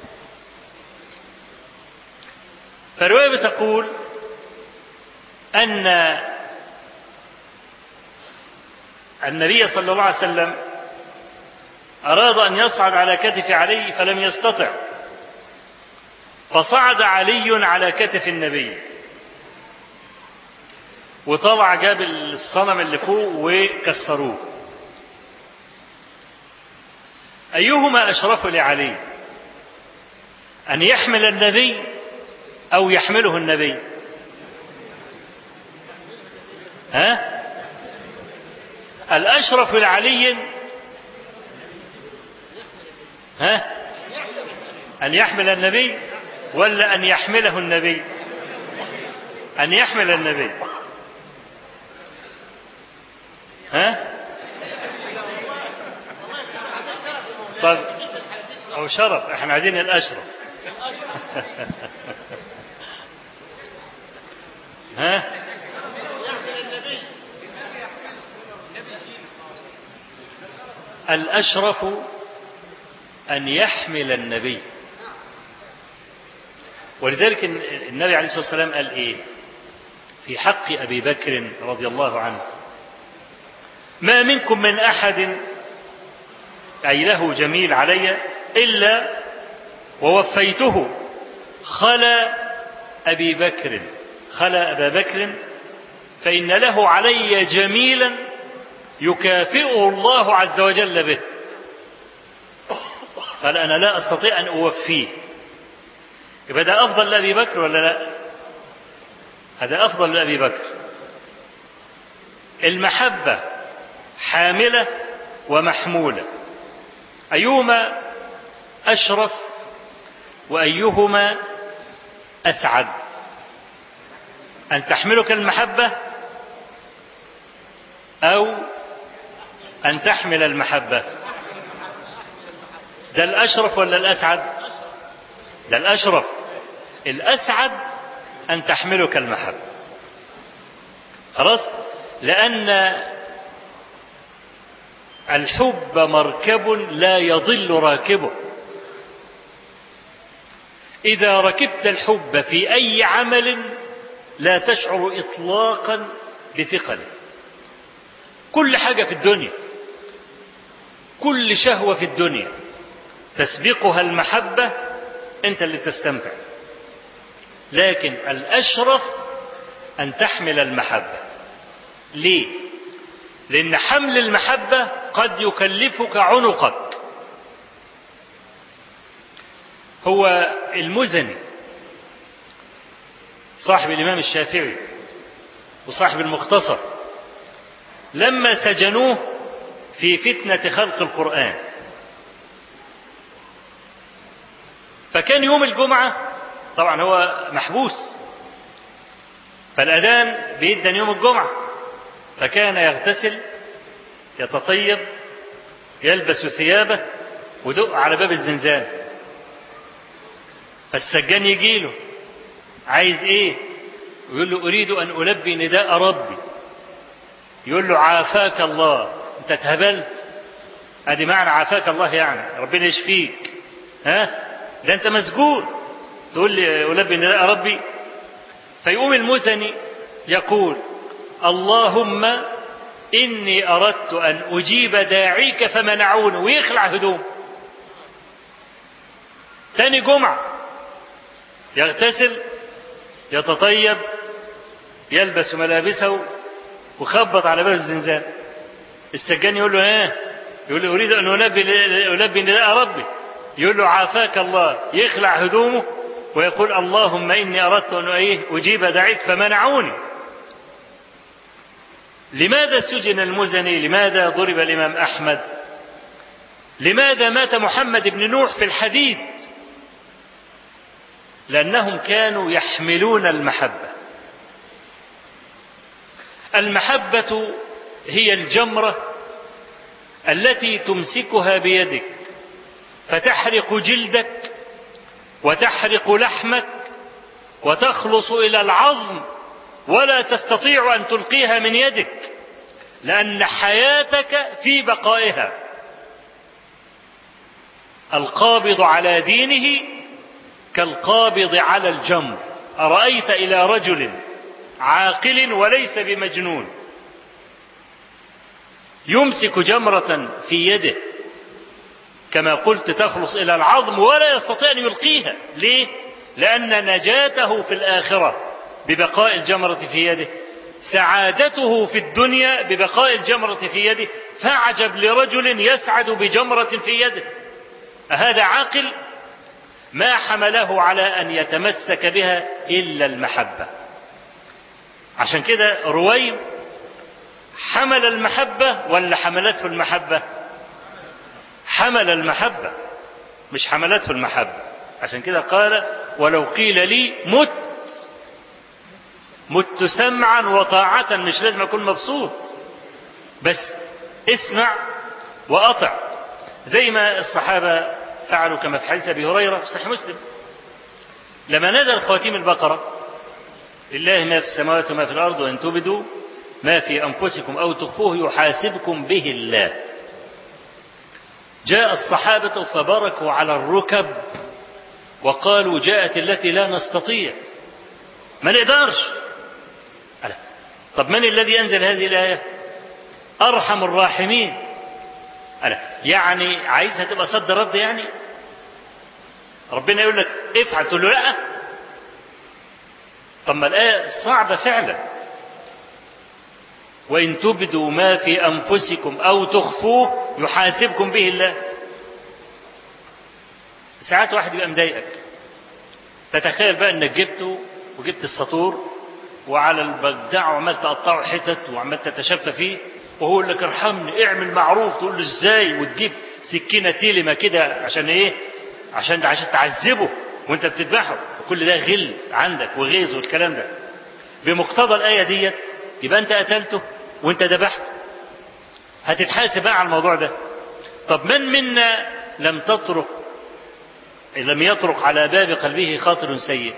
فالرواية بتقول أن النبي صلى الله عليه وسلم أراد أن يصعد على كتف علي فلم يستطع، فصعد علي على كتف النبي وطلع جاب الصنم اللي فوق وكسروه. أيهما أشرف لعلي، أن يحمل النبي أو يحمله النبي؟ ها؟ الأشرف لعلي ها؟ أن يحمل النبي ولا أن يحمله النبي؟ أن يحمل النبي. ها؟ طب أو شرف، احنا عايزين الأشرف. ها؟ الأشرف أن يحمل النبي. ولذلك النبي عليه الصلاة والسلام قال إيه في حق أبي بكر رضي الله عنه: ما منكم من أحد أي له جميل علي إلا ووفيته خلا أبي بكر، خلا أبا بكر، فإن له علي جميلا يكافئه الله عز وجل به. قال أنا لا أستطيع أن أوفيه. يبقى ده أفضل لأبي بكر ولا لا؟ هذا أفضل لأبي بكر. المحبة حاملة ومحمولة، أيهما أشرف وأيهما أسعد؟ أن تحملك المحبة أو أن تحمل المحبة؟ ده الأشرف ولا الأسعد؟ ده الأشرف. الأسعد أن تحملك المحبة، خلاص، لأن الحب مركب لا يضل راكبه. إذا ركبت الحب في أي عمل لا تشعر إطلاقا بثقله. كل حاجة في الدنيا، كل شهوة في الدنيا تسبقها المحبة، أنت اللي تستمتع. لكن الأشرف أن تحمل المحبة. ليه؟ لأن حمل المحبة قد يكلفك عنقك. هو المزني صاحب الإمام الشافعي وصاحب المختصر لما سجنوه في فتنة خلق القرآن، فكان يوم الجمعة، طبعا هو محبوس، فالأذان بيدن يوم الجمعة، فكان يغتسل يتطيب يلبس ثيابه ودق على باب الزنزان. فالسجان يجيله عايز ايه؟ ويقول له أريد أن ألبي نداء ربي. يقول له عافاك الله، انت اتهبلت. ادي معنى عافاك الله، يعني ربنا يشفيك. ها؟ ده انت مسجون تقول لي ألبي نداء ربي. فيقوم المزني يقول اللهم إني أردت أن أجيب داعيك فمنعوني، ويخلع هدوم. تاني جمعة يغتسل يتطيب يلبس ملابسه وخبط على باب الزنزان. السجان يقول له ايه؟ يقول له أريد أن ألبي ألبي نداء ربي. يقول له عافاك الله، يخلع هدومه ويقول اللهم إني أردت أن أجيب داعيك فمنعوني. لماذا سجن المزني؟ لماذا ضرب الإمام أحمد؟ لماذا مات محمد بن نوح في الحديد؟ لأنهم كانوا يحملون المحبة. المحبة هي الجمرة التي تمسكها بيدك فتحرق جلدك وتحرق لحمك وتخلص إلى العظم ولا تستطيع أن تلقيها من يدك. لأن حياتك في بقائها. القابض على دينه كالقابض على الجمر. أرأيت إلى رجل عاقل وليس بمجنون يمسك جمرة في يده كما قلت تخلص إلى العظم ولا يستطيع أن يلقيها. ليه؟ لأن نجاته في الآخرة ببقاء الجمرة في يده، سعادته في الدنيا ببقاء الجمرة في يده. فاعجب لرجل يسعد بجمرة في يده، أهذا عاقل؟ ما حمله على أن يتمسك بها إلا المحبة. عشان كده رويم حمل المحبة ولا حملته المحبة؟ حمل المحبة مش حملته المحبة. عشان كده قال ولو قيل لي مت مت سمعا وطاعة. مش لازم أكون مبسوط، بس اسمع وأطع، زي ما الصحابة فعلوا كما في حديث أبي هريرة في صحيح مسلم لما نزل خواتيم البقرة لله ما في السماوات وما في الأرض وإن تبدوا ما في أنفسكم أو تخفوه يحاسبكم به الله. جاء الصحابة فبركوا على الركب وقالوا جاءت التي لا نستطيع ما نقدرش. طب من الذي أنزل هذه الآية؟ أرحم الراحمين. أنا يعني عايزها تبقى صد رد، يعني ربنا يقول لك افعل تقول له لا. طب ما الآية صعبة فعلا. وإن تبدوا ما في أنفسكم أو تخفوه يحاسبكم به الله. ساعات واحد يبقى مضايقك، تتخيل بقى انك جبته وجبت السطور وعلى البجدع وعمال تقطعه حتت وعمال تتشفى فيه وهو يقول لك ارحمني اعمل معروف، تقول له ازاي؟ وتجيب سكينه تيلمه كده عشان ايه؟ عشان عشان تعذبه وانت بتذبحه. وكل ده غل عندك وغيظ والكلام ده. بمقتضى الايه ديت يبقى انت قتلته وانت ذبحته، هتتحاسب بقى على الموضوع ده. طب من منا لم تطرق لم يطرق على باب قلبه خاطر سيء؟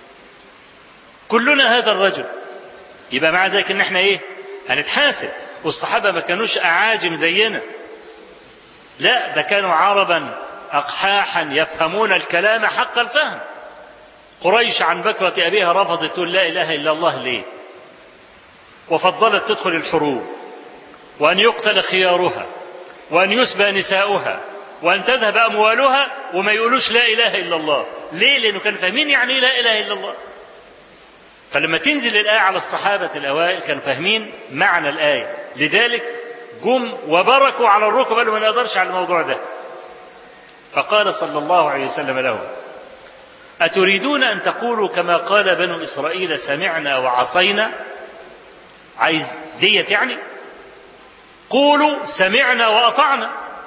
كلنا هذا الرجل. يبقى مع ذلك ان احنا ايه؟ هنتحاسب. والصحابة ما كانوش اعاجم زينا، لا ده كانوا عربا اقحاحا يفهمون الكلام حق الفهم. قريش عن بكرة ابيها رفضت تقول لا اله الا الله ليه؟ وفضلت تدخل الحروب وان يقتل خيارها وان يسبى نساؤها وأن تذهب أموالها وما يقولوش لا إله إلا الله. ليه؟ لأنه كانوا فاهمين يعني لا إله إلا الله. فلما تنزل الآية على الصحابة الأوائل كانوا فاهمين معنى الآية، لذلك جم وبركوا على الركب قالوا ما نقدرش على الموضوع ده. فقال صلى الله عليه وسلم لهم أتريدون أن تقولوا كما قال بنو إسرائيل سمعنا وعصينا؟ عايز ديت يعني؟ قولوا سمعنا وأطعنا.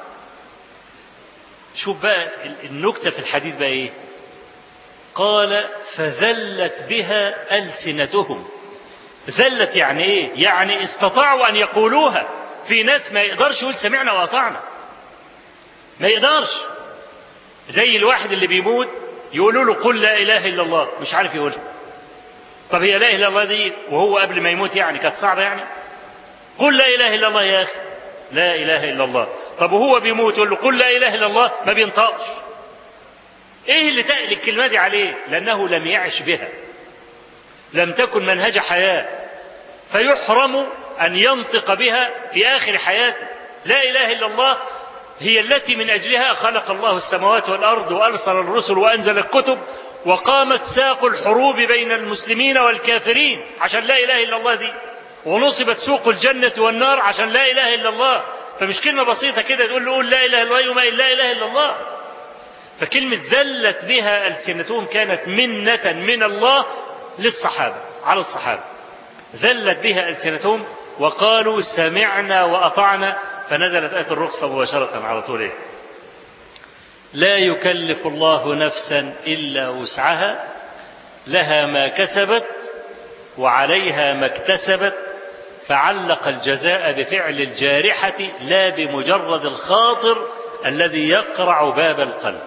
شوف بقى النكتة في الحديث بقى ايه؟ قال فذلت بها ألسنتهم. ذلت يعني ايه؟ يعني استطاعوا ان يقولوها. في ناس ما يقدرش يقول سمعنا وأطعنا، ما يقدرش. زي الواحد اللي بيموت يقولوا له قل لا اله الا الله، مش عارف يقولها. طب هي لا اله الا الله دي وهو قبل ما يموت يعني كانت صعبة يعني؟ قل لا اله الا الله يا اخي، لا اله الا الله. طب وهو بيموت يقول له قل لا اله الا الله، ما بينطقش. ايه اللي تقل الكلمة دي عليه؟ لانه لم يعش بها، لم تكن منهج حياة، فيحرم ان ينطق بها في اخر حياته. لا اله الا الله هي التي من اجلها خلق الله السماوات والارض وارسل الرسل وانزل الكتب وقامت ساق الحروب بين المسلمين والكافرين عشان لا اله الا الله دي، ونصبت سوق الجنة والنار عشان لا اله الا الله. فمش كلمة بسيطة كده تقول له قول لا اله الا الله وما لا اله الا الله. فكلمة ذلت بها ألسنتهم كانت منة من الله للصحابة، على الصحابة. ذلت بها ألسنتهم وقالوا سمعنا وأطعنا، فنزلت آية الرخصة مباشرة على طول. لا يكلف الله نفسا إلا وسعها لها ما كسبت وعليها ما اكتسبت، فعلق الجزاء بفعل الجارحة لا بمجرد الخاطر الذي يقرع باب القلب.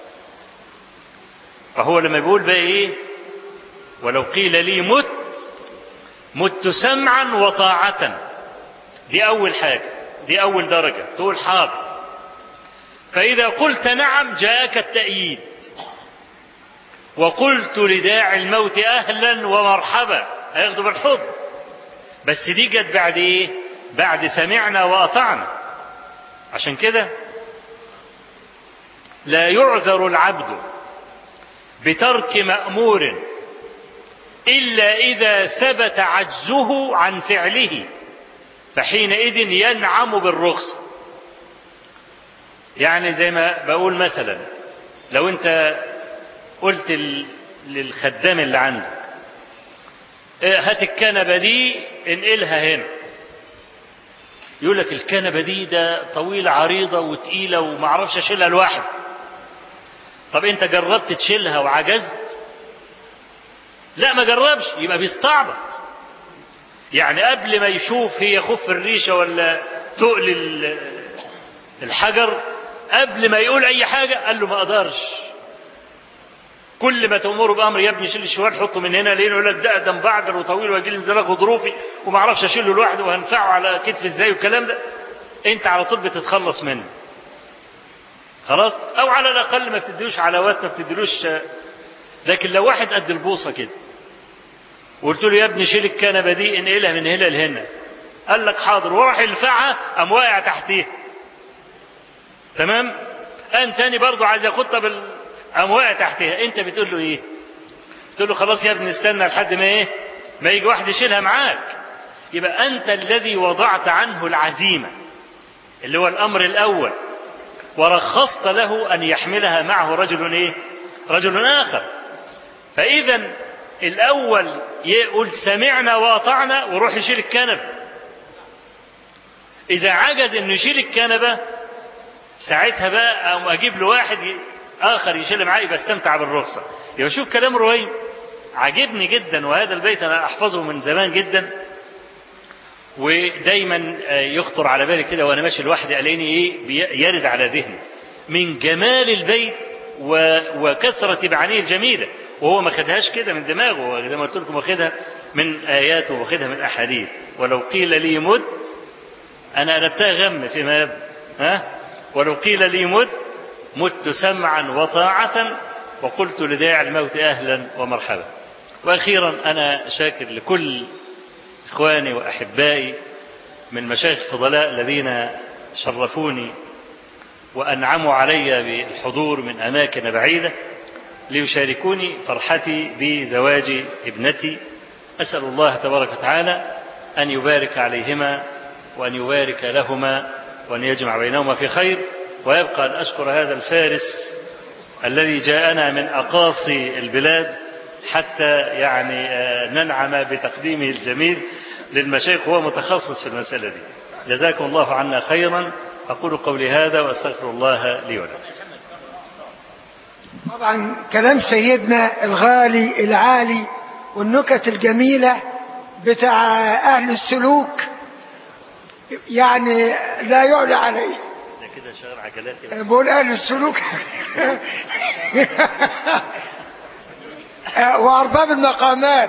فهو لما يقول بقى ايه؟ ولو قيل لي مت مت سمعا وطاعة، دي أول حاجة، دي أول درجة، تقول حاضر. فإذا قلت نعم جاءك التأييد، وقلت لداعي الموت أهلا ومرحبا، هياخدوا بالحضن. بس دي جت بعد إيه؟ بعد سمعنا وأطعنا. عشان كده لا يعذر العبد بترك مأمور إلا إذا ثبت عجزه عن فعله، فحينئذ ينعم بالرخصة. يعني زي ما بقول مثلا، لو أنت قلت للخدام اللي عندك هات الكنبة دي انقلها هنا، يقول لك الكنبة دي ده طويلة عريضة وتقيلة وما اعرفش اشيلها لوحدي. طب انت جربت تشيلها وعجزت؟ لا ما جربش، يبقى بيستعبط. يعني قبل ما يشوف هي خف الريشة ولا تقل الحجر، قبل ما يقول اي حاجة قال له ما اقدرش. كل ما تأمره بأمر، يا ابني شيل الشوال حطه من هنا، لين يقول لك ده قدم بعجر وطويل ويجي لي انزلاق غضروفي وما اعرفش اشيله لوحده وهنفعه على كتفي ازاي والكلام ده، انت على طول بتتخلص منه خلاص. او على الاقل ما بتديلوش علاوات، ما بتديلوش. لكن لو واحد قد البوصه كده وقلت له يا ابني شيل الكنبه دي انقلها من هنا لهنا، قال لك حاضر، وراح ينفعها قام واقع تحتيها. تمام. قام تاني برضه عايز ياخدها بال قام واقع تحتها. انت بتقول له ايه؟ بتقول له خلاص يا ابني استنى لحد ما ايه ما يجي واحد يشيلها معاك. يبقى انت الذي وضعت عنه العزيمه اللي هو الامر الاول، ورخصت له ان يحملها معه رجل ايه رجل اخر. فاذا الاول يقول سمعنا واطعنا وروح يشيل الكنبه. اذا عجز انه يشيل الكنبه ساعتها بقى او اجيب له واحد آخر يشيل معاه، يبقى استمتع بالرخصة. يبقى شوف كلام رويم عجبني جدا، وهذا البيت أنا أحفظه من زمان جدا، ودايما يخطر على بالي كده وأنا ماشي لوحدي، ألاقيني إيه يرد على ذهني من جمال البيت وكثرة معانيه الجميلة. وهو ما خدهاش كده من دماغه، زي ما قلت لكم واخدها من آيات واخدها من أحاديث. ولو قيل لي مت، أنا قلبتها غم فيما يبدو، ها، ولو قيل لي مت مت سمعا وطاعة وقلت لداعي الموت أهلا ومرحبا. وأخيرا أنا شاكر لكل إخواني وأحبائي من مشايخ الفضلاء الذين شرفوني وأنعموا علي بالحضور من أماكن بعيدة ليشاركوني فرحتي بزواج ابنتي. أسأل الله تبارك وتعالى أن يبارك عليهما وأن يبارك لهما وأن يجمع بينهما في خير. ويبقى أن أشكر هذا الفارس الذي جاءنا من أقاصي البلاد حتى يعني ننعم بتقديمه الجميل للمشايخ، هو متخصص في المسألة دي. جزاكم الله عنا خيرا. أقول قولي هذا وأستغفر الله لي ولكم. طبعا كلام سيدنا الغالي العالي والنكت الجميلة بتاع أهل السلوك يعني لا يعلى عليه. كده شغل عجلات أنا بقول أهل السلوك وأرباب المقامات.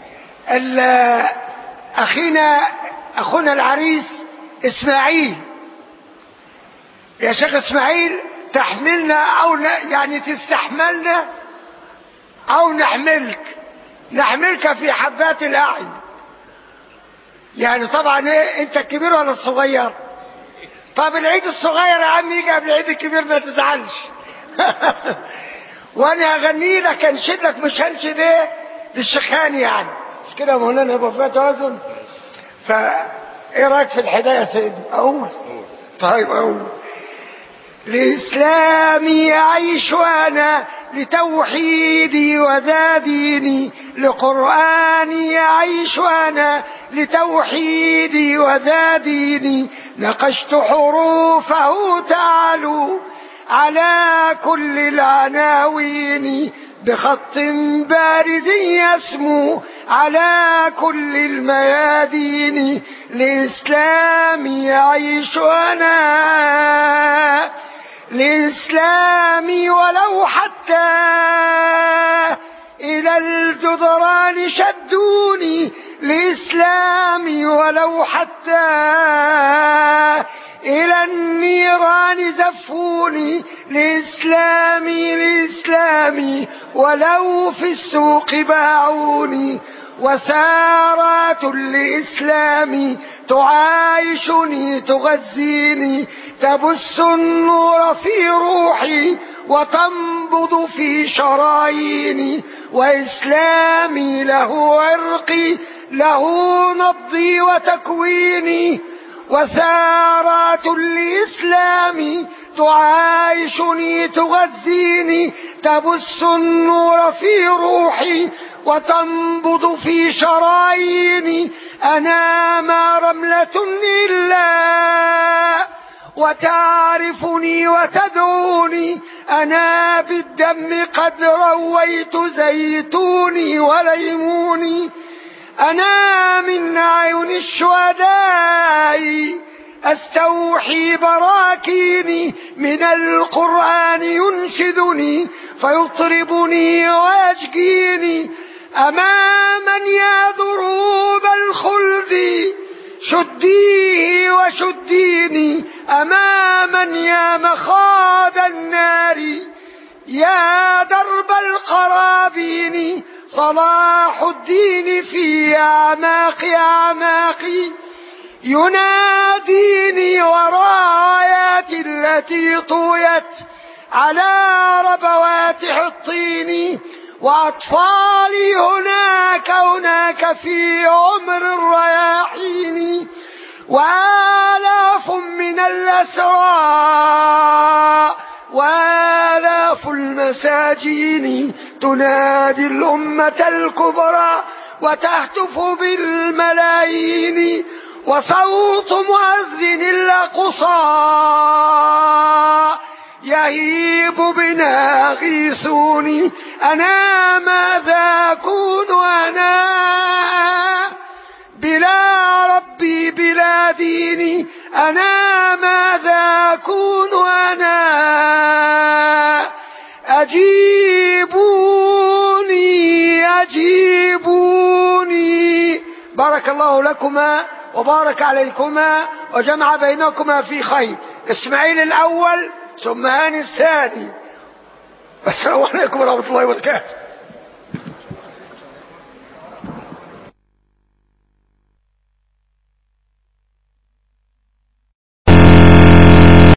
أخينا أخونا العريس إسماعيل، يا شيخ إسماعيل تحملنا أو يعني تستحملنا أو نحملك نحملك في حبات الأعين. يعني طبعا إيه، أنت الكبير ولا الصغير؟ طب العيد الصغير يا عم يجي قبل العيد الكبير ما تزعلش. وانا اغني لك انشد لك، مش هنشد ايه للشيخاني يعني، مش كده يا مولانا يبقى فيها توازن. فا ايه رايك في الحدايه يا سيدي؟ اقول طيب اقول لإسلامي أعيش وأنا لتوحيدي وذا ديني، لقرآني أعيش وأنا لتوحيدي وذا ديني، نقشت حروفه تعالوا على كل العناوين، بخط بارز يسمو على كل الميادين، لإسلامي أعيش وأنا لإسلامي ولو حتى إلى الجدران شدوني، لإسلامي ولو حتى إلى النيران زفوني لإسلامي لإسلامي ولو في السوق باعوني وثارات لإسلامي تعايشني تغذيني تبث النور في روحي وتنبض في شراييني وإسلامي له عرقي له نبضي وتكويني وثارات لإسلامي تعايشني تغذيني تبث النور في روحي وتنبض في شراييني أنا ما رملة إلا وتعرفني وتدعوني أنا بالدم قد رويت زيتوني وليموني أنا من عيون الشهداء أستوحي براكيني من القرآن ينشدني فيطربني ويشجيني أماما يا دروب الخلد شديه وشديني أماما يا مخاض النار يا درب القرابين صلاح الدين في أعماق أعماقي يناديني ورايات التي طويت على ربوات حطيني وأطفالي هناك هناك في عمر الرياحين وآلاف من الأسرى وآلاف المساجين تنادي الأمة الكبرى وتهتف بالملايين وصوت مؤذن الأقصى يهيب بنا غيثوني أنا ماذا أكون أنا بلا ربي بلا ديني أنا ماذا أكون أنا أجيبوني أجيبوني. بارك الله لكما وبارك عليكما وجمع بينكما في خير. إسماعيل الأول ثم هاني الثاني. السلام عليكم ورحمة الله وبركاته.